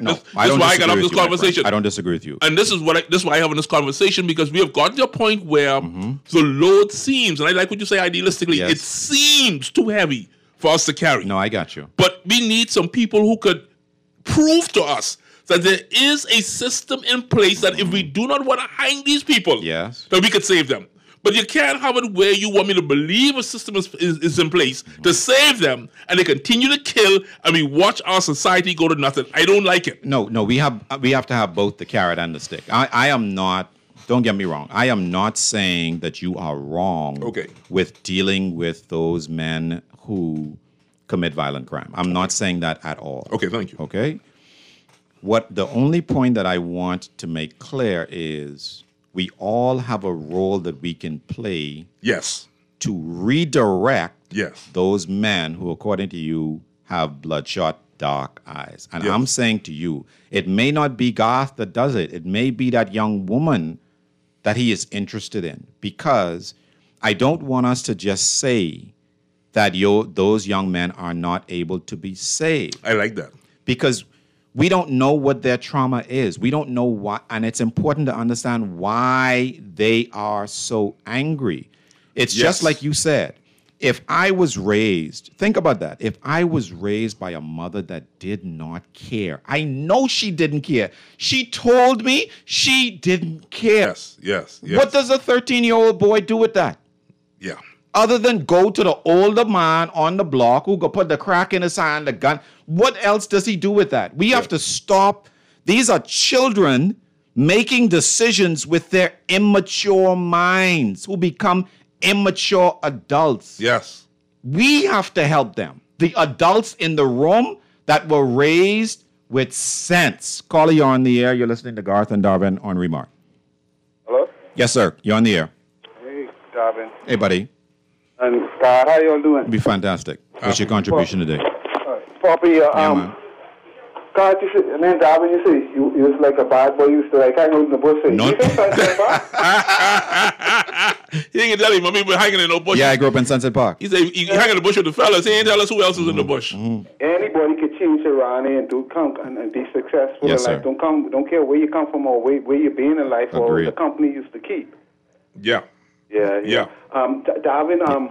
[SPEAKER 5] I got up this conversation.
[SPEAKER 6] I don't disagree with you.
[SPEAKER 5] And this is why I'm having this conversation, because we have got to a point where the load seems, and I like what you say idealistically, it seems too heavy for us to carry.
[SPEAKER 6] No, I got you.
[SPEAKER 5] But we need some people who could prove to us that there is a system in place that if we do not want to hang these people, that we could save them. But you can't have it where you want me to believe a system is in place to save them, and they continue to kill, and we watch our society go to nothing. I don't like it.
[SPEAKER 6] No, we have to have both the carrot and the stick. I am not, don't get me wrong, I am not saying that you are wrong with dealing with those men who commit violent crime. I'm not saying that at all.
[SPEAKER 5] Okay, thank you.
[SPEAKER 6] Okay? The only point that I want to make clear is we all have a role that we can play.
[SPEAKER 5] Yes.
[SPEAKER 6] To redirect those men who, according to you, have bloodshot, dark eyes. And I'm saying to you, it may not be Garth that does it. It may be that young woman that he is interested in. Because I don't want us to just say that those young men are not able to be saved.
[SPEAKER 5] I like that.
[SPEAKER 6] Because we don't know what their trauma is. We don't know why, and it's important to understand why they are so angry. It's just like you said. If I was raised, think about that. If I was raised by a mother that did not care, I know she didn't care. She told me she didn't care.
[SPEAKER 5] Yes.
[SPEAKER 6] What does a 13-year-old boy do with that?
[SPEAKER 5] Yeah.
[SPEAKER 6] Other than go to the older man on the block who go put the crack in his hand, the gun. What else does he do with that? We have to stop. These are children making decisions with their immature minds who become immature adults.
[SPEAKER 5] Yes.
[SPEAKER 6] We have to help them. The adults in the room that were raised with sense. Caller, you're on the air. You're listening to Garth and Darvin on Remark.
[SPEAKER 18] Hello?
[SPEAKER 6] Yes, sir. You're on the air.
[SPEAKER 18] Hey, Darvin.
[SPEAKER 6] Hey, buddy.
[SPEAKER 18] And Scott, how y'all doing?
[SPEAKER 6] Be fantastic. What's your contribution today?
[SPEAKER 18] Poppy, Scott, you see, and then Darvin, you see, you was like a bad boy. You used to like hang out in the bush.
[SPEAKER 6] No.
[SPEAKER 18] You say Sunset Park?
[SPEAKER 5] He ain't tell him, I mean, we're hanging in no bush.
[SPEAKER 6] Yeah, I grew up in Sunset Park.
[SPEAKER 5] He said he hang in the bush with the fellas. He ain't tell us who else is in the bush.
[SPEAKER 18] Anybody could choose around here and come and be successful
[SPEAKER 6] Yes,
[SPEAKER 18] in life.
[SPEAKER 6] sir.
[SPEAKER 18] Don't care where you come from or where you've been in life or
[SPEAKER 6] Agreed.
[SPEAKER 18] the company you used to keep.
[SPEAKER 5] Yeah.
[SPEAKER 18] Darvin,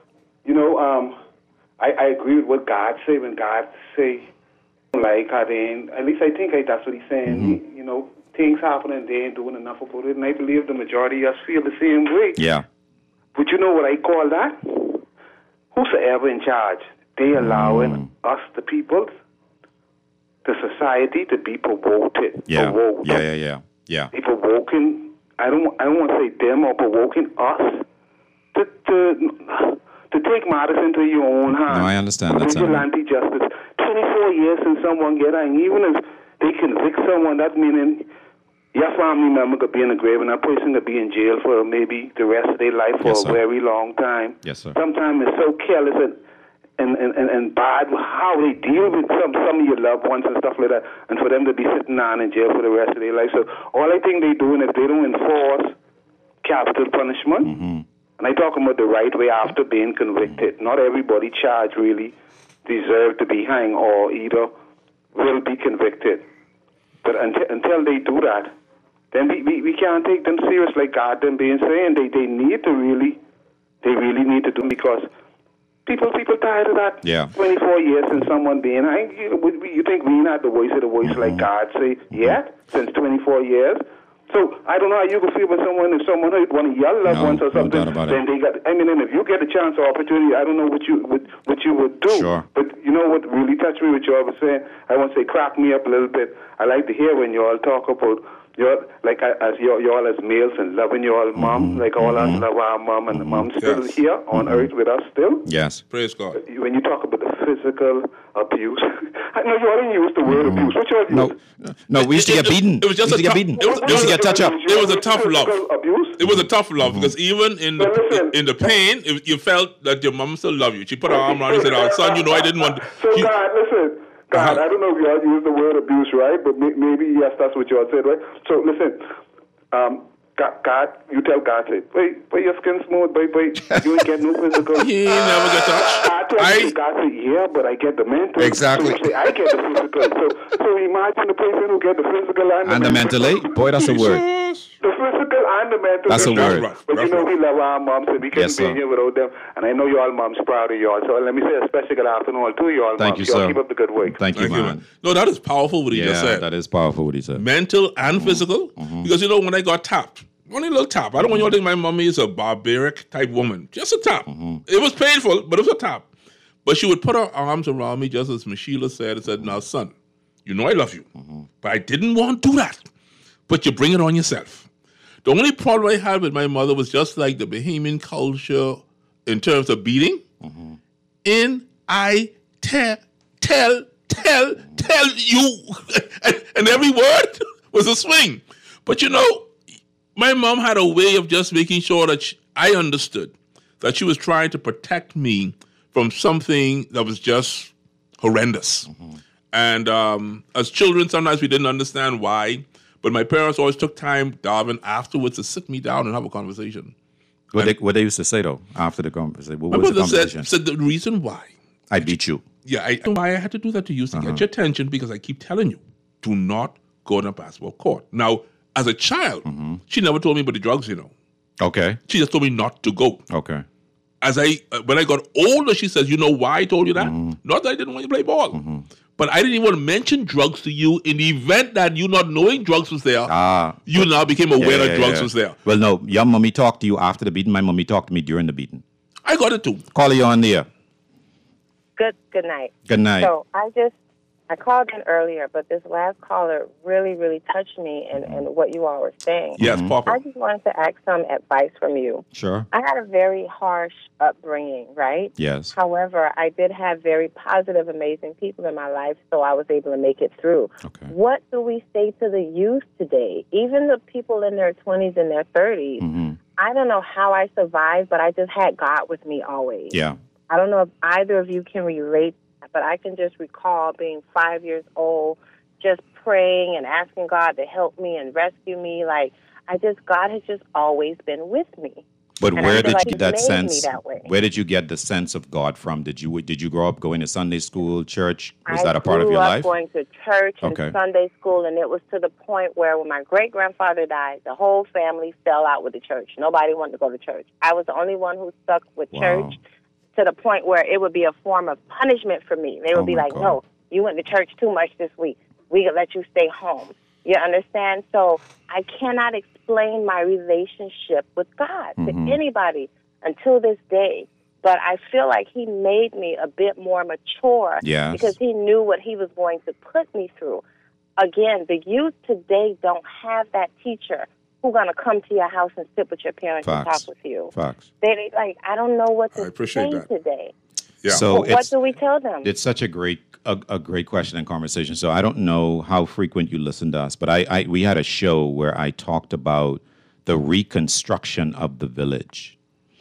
[SPEAKER 18] I agree with what God say when God say, like, at least I think that's what he's saying. Things happen and they ain't doing enough about it. And I believe the majority of us feel the same way.
[SPEAKER 6] Yeah.
[SPEAKER 18] But you know what I call that? Whosoever in charge, they allowing us, the people, the society, to be provoked.
[SPEAKER 6] Yeah.
[SPEAKER 18] Provoked.
[SPEAKER 6] Yeah.
[SPEAKER 18] They provoking. I don't want to say them or provoking us to take matters into your own hands.
[SPEAKER 6] No, I understand. That's
[SPEAKER 18] vigilante justice. 24 years since someone get angry, even if they convict someone, that meaning your family member could be in the grave and that person could be in jail for maybe the rest of their life for a very long time.
[SPEAKER 6] Yes, sir.
[SPEAKER 18] Sometimes it's so careless and bad how they deal with some of your loved ones and stuff like that, and for them to be sitting down in jail for the rest of their life. So all I think they doing, if they don't enforce capital punishment, and I talk about the right way after being convicted. Not everybody charged really deserve to be hanged or either will be convicted. But until they do that, then we can't take them serious like God them being saying. They need to really need to do, because people tired of that.
[SPEAKER 6] Yeah.
[SPEAKER 18] 24 years since someone being hanged. You think we not the voice of the voice like God say yet since 24 years? So I don't know how you can feel when if someone hurt one of your loved ones or something, then they got. I mean, and if you get a chance or opportunity, I don't know what you would do.
[SPEAKER 6] Sure.
[SPEAKER 18] But you know what really touched me? What you all was saying, I want to say, crack me up a little bit. I like to hear when you all talk about y'all as males and loving your mom, like all us love our mom, and the mom's still here on earth with us still.
[SPEAKER 6] Yes.
[SPEAKER 5] Praise God.
[SPEAKER 18] When you talk about the physical abuse, I know you all didn't use the word abuse. What you all use?
[SPEAKER 6] No, we used to get beaten.
[SPEAKER 5] It was just
[SPEAKER 6] we used to get beaten. We used to get touch up.
[SPEAKER 5] It was a tough love. It was a tough love because even in the pain, you felt that your mom still loved you. She put her arm around you and said, "Oh, son, you know I didn't want."
[SPEAKER 18] God, listen. God, I don't know if y'all use the word abuse, right? But maybe, yes, that's what y'all said, right? So, listen, God, you tell God, say, wait, your skin smooth, boy, you ain't get no physical.
[SPEAKER 5] He ain't never get touched.
[SPEAKER 18] God say, yeah, but I get the mental.
[SPEAKER 6] Exactly.
[SPEAKER 18] So say, I get the physical. So imagine the person who get the physical
[SPEAKER 6] And the mentally? Boy, that's a word.
[SPEAKER 18] The physical and the mental.
[SPEAKER 6] That's a word.
[SPEAKER 18] But you know, we love our moms, and we can't be here without them. And I know y'all moms proud of y'all. So let me say a special good afternoon to y'all
[SPEAKER 6] Thank
[SPEAKER 18] moms.
[SPEAKER 6] you,
[SPEAKER 18] Y'all
[SPEAKER 6] sir.
[SPEAKER 18] keep up the good work.
[SPEAKER 6] Thank you, man.
[SPEAKER 5] No, that is powerful what he just said.
[SPEAKER 6] That is powerful what he said.
[SPEAKER 5] Mental and physical. Because, you know, when I got tapped, only a little tap. I don't want you to think my mommy is a barbaric type woman. Just a tap. It was painful, but it was a tap. But she would put her arms around me, just as Miss Sheila said, and said, now, son, you know I love you. But I didn't want to do that. But you bring it on yourself. The only problem I had with my mother was just like the Bahamian culture in terms of beating. I tell you. And every word was a swing. But you know, my mom had a way of just making sure that I understood that she was trying to protect me from something that was just horrendous. And as children, sometimes we didn't understand why. But my parents always took time, Darwin, afterwards to sit me down and have a conversation.
[SPEAKER 6] What they used to say, though, after the conversation? What
[SPEAKER 5] My
[SPEAKER 6] was the
[SPEAKER 5] brother
[SPEAKER 6] conversation?
[SPEAKER 5] said the reason why.
[SPEAKER 6] I beat you.
[SPEAKER 5] Yeah, I know why I had to do that to you is to get your attention because I keep telling you, do not go to a basketball court. Now, as a child, she never told me about the drugs, you know.
[SPEAKER 6] Okay.
[SPEAKER 5] She just told me not to go.
[SPEAKER 6] Okay.
[SPEAKER 5] When I got older, she says, you know why I told you that? Not that I didn't want you to play ball. But I didn't even want to mention drugs to you in the event that you not knowing drugs was there. You now became aware that drugs was there.
[SPEAKER 6] Well, no, your mommy talked to you after the beating. My mommy talked to me during the beating.
[SPEAKER 5] I got it too.
[SPEAKER 6] Call you on there.
[SPEAKER 17] Good night.
[SPEAKER 6] Good night.
[SPEAKER 17] So I called in earlier, but this last caller really, really touched me and what you all were saying.
[SPEAKER 5] Yes, Papa.
[SPEAKER 17] I just wanted to ask some advice from you.
[SPEAKER 6] Sure.
[SPEAKER 17] I had a very harsh upbringing, right?
[SPEAKER 6] Yes.
[SPEAKER 17] However, I did have very positive, amazing people in my life, so I was able to make it through.
[SPEAKER 6] Okay.
[SPEAKER 17] What do we say to the youth today? Even the people in their 20s and their 30s. I don't know how I survived, but I just had God with me always.
[SPEAKER 6] Yeah.
[SPEAKER 17] I don't know if either of you can relate, but I can just recall being 5 years old, just praying and asking God to help me and rescue me. Like, God has just always been with me.
[SPEAKER 6] But
[SPEAKER 17] And
[SPEAKER 6] where
[SPEAKER 17] I
[SPEAKER 6] did
[SPEAKER 17] feel like
[SPEAKER 6] you
[SPEAKER 17] He
[SPEAKER 6] get that
[SPEAKER 17] made
[SPEAKER 6] sense?
[SPEAKER 17] me that way.
[SPEAKER 6] Where did you get the sense of God from? Did you grow up going to Sunday school, church? Was
[SPEAKER 17] I
[SPEAKER 6] that a part of
[SPEAKER 17] grew
[SPEAKER 6] your
[SPEAKER 17] up
[SPEAKER 6] life?
[SPEAKER 17] going to church and
[SPEAKER 6] Okay.
[SPEAKER 17] Sunday school, and it was to the point where when my great-grandfather died, the whole family fell out with the church. Nobody wanted to go to church. I was the only one who stuck with church to the point where it would be a form of punishment for me. They would be like, no, you went to church too much this week. We could let you stay home. You understand? So I cannot explain my relationship with God to anybody until this day. But I feel like He made me a bit more mature because He knew what He was going to put me through. Again, the youth today don't have that teacher who's going to come to your house and sit with your parents and talk with you.
[SPEAKER 6] Facts.
[SPEAKER 17] They like, I don't know what to
[SPEAKER 6] appreciate
[SPEAKER 17] say
[SPEAKER 6] that.
[SPEAKER 17] today.
[SPEAKER 6] Yeah. So
[SPEAKER 17] But what
[SPEAKER 6] it's-
[SPEAKER 17] do we tell them?
[SPEAKER 6] It's such a great question and conversation. So I don't know how frequent you listen to us, but we had a show where I talked about the reconstruction of the village.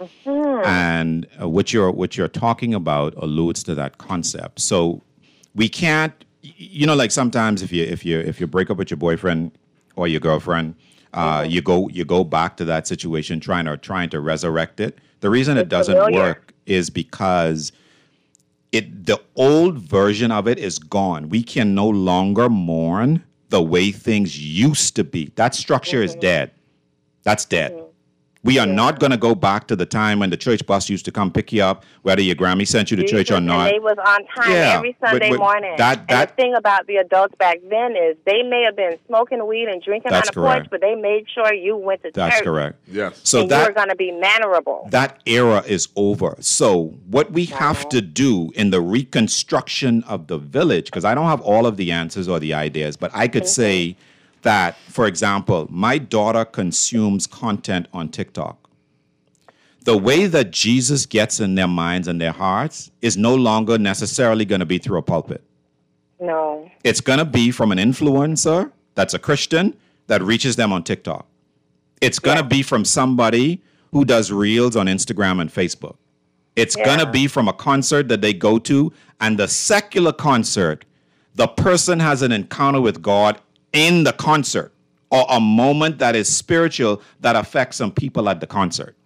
[SPEAKER 6] And what you're talking about alludes to that concept. So we can't, like sometimes if you break up with your boyfriend or your girlfriend, you go back to that situation trying to resurrect it. The reason it doesn't work is because the old version of it is gone. We can no longer mourn the way things used to be. That structure is dead. That's dead. We are not going to go back to the time when the church bus used to come pick you up, whether your Grammy sent you to church or not.
[SPEAKER 17] And they was on time every Sunday morning. And the thing about the adults back then is they may have been smoking weed and drinking on the porch, but they made sure you went to church.
[SPEAKER 6] That's correct.
[SPEAKER 5] Yes.
[SPEAKER 6] So
[SPEAKER 17] and you were going to be mannerable.
[SPEAKER 6] That era is over. So what we have to do in the reconstruction of the village, because I don't have all of the answers or the ideas, but I could say that, for example, my daughter consumes content on TikTok. The way that Jesus gets in their minds and their hearts is no longer necessarily going to be through a pulpit.
[SPEAKER 17] No.
[SPEAKER 6] It's going to be from an influencer that's a Christian that reaches them on TikTok. It's going to be from somebody who does reels on Instagram and Facebook. It's going to be from a concert that they go to, and the secular concert the person has an encounter with God in the concert, or a moment that is spiritual that affects some people at the concert.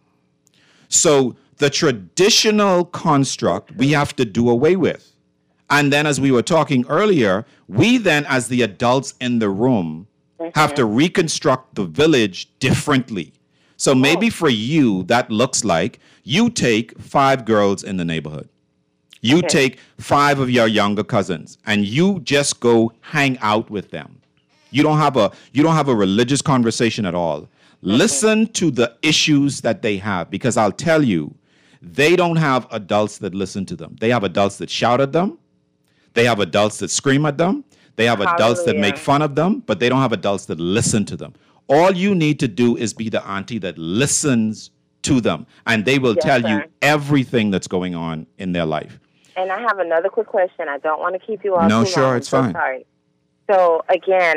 [SPEAKER 6] So the traditional construct we have to do away with. And then, as we were talking earlier, we then, as the adults in the room, have to reconstruct the village differently. So maybe for you, that looks like you take 5 girls in the neighborhood. You take 5 of your younger cousins, and you just go hang out with them. You don't have a religious conversation at all. Listen to the issues that they have, because I'll tell you, they don't have adults that listen to them. They have adults that shout at them. They have adults that scream at them. They have adults that make fun of them, but they don't have adults that listen to them. All you need to do is be the auntie that listens to them, and they will tell you everything that's going on in their life.
[SPEAKER 17] And I have another quick question. I don't want to keep you all
[SPEAKER 6] No,
[SPEAKER 17] too
[SPEAKER 6] sure,
[SPEAKER 17] long.
[SPEAKER 6] it's fine.
[SPEAKER 17] Sorry. So again,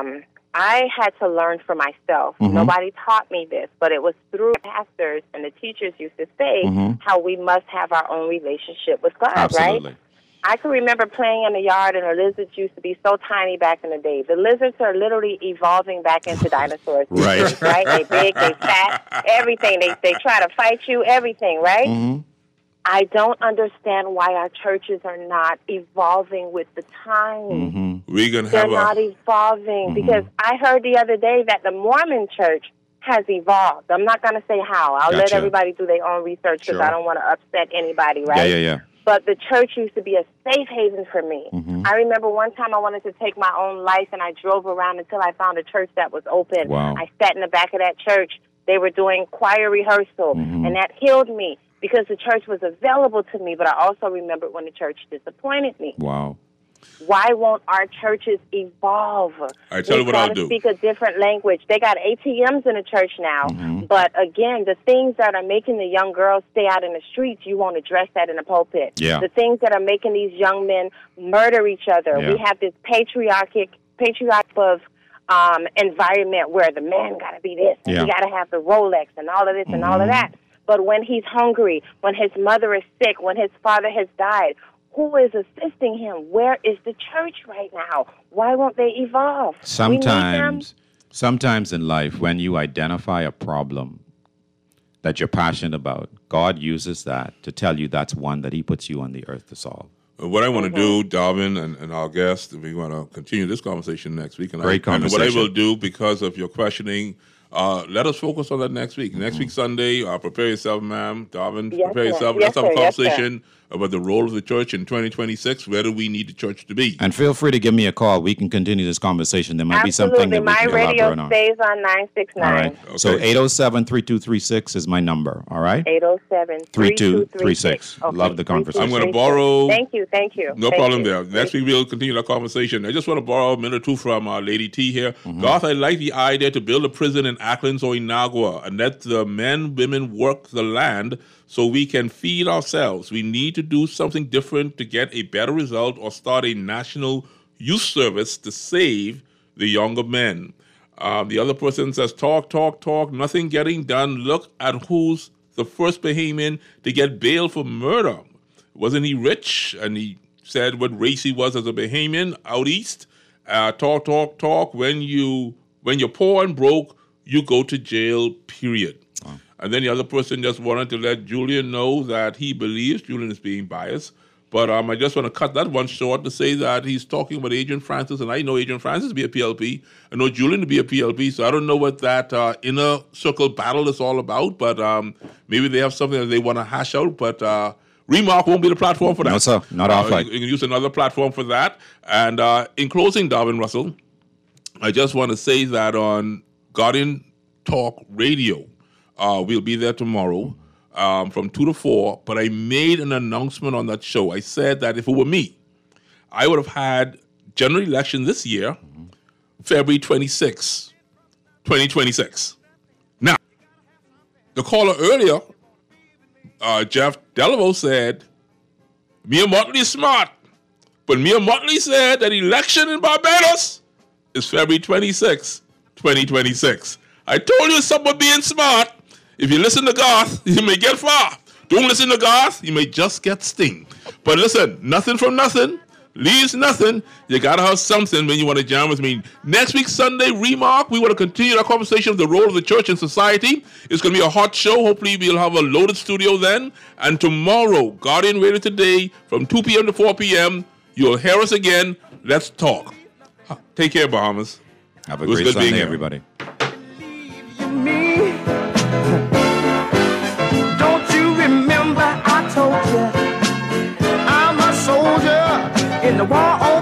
[SPEAKER 17] I had to learn for myself.
[SPEAKER 6] Mhm.
[SPEAKER 17] Nobody taught me this, but it was through pastors and the teachers used to say
[SPEAKER 6] Mhm.
[SPEAKER 17] how we must have our own relationship with God,
[SPEAKER 6] Absolutely.
[SPEAKER 17] right? I can remember playing in the yard, and the lizards used to be so tiny back in the day. The lizards are literally evolving back into dinosaurs.
[SPEAKER 6] Right.
[SPEAKER 17] Right? They big, they fat, everything. They try to fight you, everything, right?
[SPEAKER 6] Mm-hmm.
[SPEAKER 17] I don't understand why our churches are not evolving with the times.
[SPEAKER 5] We're going to
[SPEAKER 17] They're
[SPEAKER 5] have
[SPEAKER 17] not evolving because I heard the other day that the Mormon church has evolved. I'm not going to say how. I'll let
[SPEAKER 6] Gotcha.
[SPEAKER 17] everybody do their own research because
[SPEAKER 6] Sure.
[SPEAKER 17] I don't want to upset anybody, right?
[SPEAKER 6] Yeah.
[SPEAKER 17] But the church used to be a safe haven for me.
[SPEAKER 6] Mhm.
[SPEAKER 17] I remember one time I wanted to take my own life, and I drove around until I found a church that was open.
[SPEAKER 6] Wow.
[SPEAKER 17] I sat in the back of that church. They were doing choir rehearsal, and that healed me because the church was available to me. But I also remembered when the church disappointed me.
[SPEAKER 6] Wow.
[SPEAKER 17] Why won't our churches evolve?
[SPEAKER 5] I tell you what I'll do.
[SPEAKER 17] Speak a different language. They got ATMs in the church now, but again, the things that are making the young girls stay out in the streets, you won't address that in the pulpit.
[SPEAKER 6] Yeah.
[SPEAKER 17] The things that are making these young men murder each other.
[SPEAKER 6] Yeah.
[SPEAKER 17] We have this patriarchic of environment where the man got to be this, and
[SPEAKER 6] Yeah.
[SPEAKER 17] he got to have the Rolex and all of this and all of that. But when he's hungry, when his mother is sick, when his father has died, who is assisting him? Where is the church right now? Why won't they evolve? We need them.
[SPEAKER 6] Sometimes in life, when you identify a problem that you're passionate about, God uses that to tell you that's one that he puts you on the earth to solve.
[SPEAKER 5] What I want to do, Darwin, and our guest, we want to continue this conversation next week. And
[SPEAKER 6] Great
[SPEAKER 5] And what I
[SPEAKER 6] conversation.
[SPEAKER 5] will do, because of your questioning, let us focus on that next week. Next week, Sunday, prepare yourself, ma'am. Darwin,
[SPEAKER 17] Yes,
[SPEAKER 5] prepare
[SPEAKER 17] sir.
[SPEAKER 5] yourself.
[SPEAKER 17] Yes,
[SPEAKER 5] Let's have a
[SPEAKER 17] sir. Yes, sir.
[SPEAKER 5] conversation about the role of the church in 2026. Where do we need the church to be?
[SPEAKER 6] And feel free to give me a call. We can continue this conversation. There might be something
[SPEAKER 17] Absolutely.
[SPEAKER 6] that we
[SPEAKER 17] My
[SPEAKER 6] can
[SPEAKER 17] radio
[SPEAKER 6] elaborate on.
[SPEAKER 17] stays on 969.
[SPEAKER 6] All right. So 807-3236 is my number. All right.
[SPEAKER 17] 807-3236. Okay.
[SPEAKER 6] Love the conversation.
[SPEAKER 5] I'm going to borrow.
[SPEAKER 17] Thank you.
[SPEAKER 5] No
[SPEAKER 17] Thank
[SPEAKER 5] problem
[SPEAKER 17] you.
[SPEAKER 5] there. Next week we'll continue our conversation. I just want to borrow a minute or two from Lady T here. Garth, I like the idea to build a prison in Acklands or Inagua and let the men, women work the land so we can feed ourselves. We need to do something different to get a better result or start a national youth service to save the younger men. The other person says, talk, nothing getting done. Look at who's the first Bahamian to get bail for murder. Wasn't he rich? And he said what race he was as a Bahamian out east. Talk. When you're poor and broke, you go to jail, period.
[SPEAKER 6] Wow.
[SPEAKER 5] And then the other person just wanted to let Julian know that he believes Julian is being biased. But I just want to cut that one short to say that he's talking about Adrian Francis, and I know Adrian Francis to be a PLP. I know Julian to be a PLP, so I don't know what that inner circle battle is all about, but maybe they have something that they want to hash out, but Remark won't be the platform for that.
[SPEAKER 6] No, sir. Not our fight.
[SPEAKER 5] You can use another platform for that. And in closing, Darwin Russell, I just want to say that on Guardian Talk Radio, we'll be there tomorrow from 2 to 4, but I made an announcement on that show. I said that if it were me, I would have had general election this year, February 26, 2026. Now, the caller earlier, Jeff Delaveau, said, Mia Motley is smart, but Mia Motley said that election in Barbados is February 26, 2026. I told you something about being smart. If you listen to Garth, you may get far. Don't listen to Garth, you may just get sting. But listen, nothing from nothing. leaves nothing. You gotta have something when you want to jam with me. Next week, Sunday, Remark, we want to continue our conversation of the role of the church in society. It's going to be a hot show. Hopefully, we'll have a loaded studio then. And tomorrow, Guardian Radio Today, from 2 p.m. to 4 p.m., you'll hear us again. Let's talk. Take care, Bahamas.
[SPEAKER 6] Have a great Sunday, everybody.
[SPEAKER 2] Me. Don't you remember I told you I'm a soldier in the war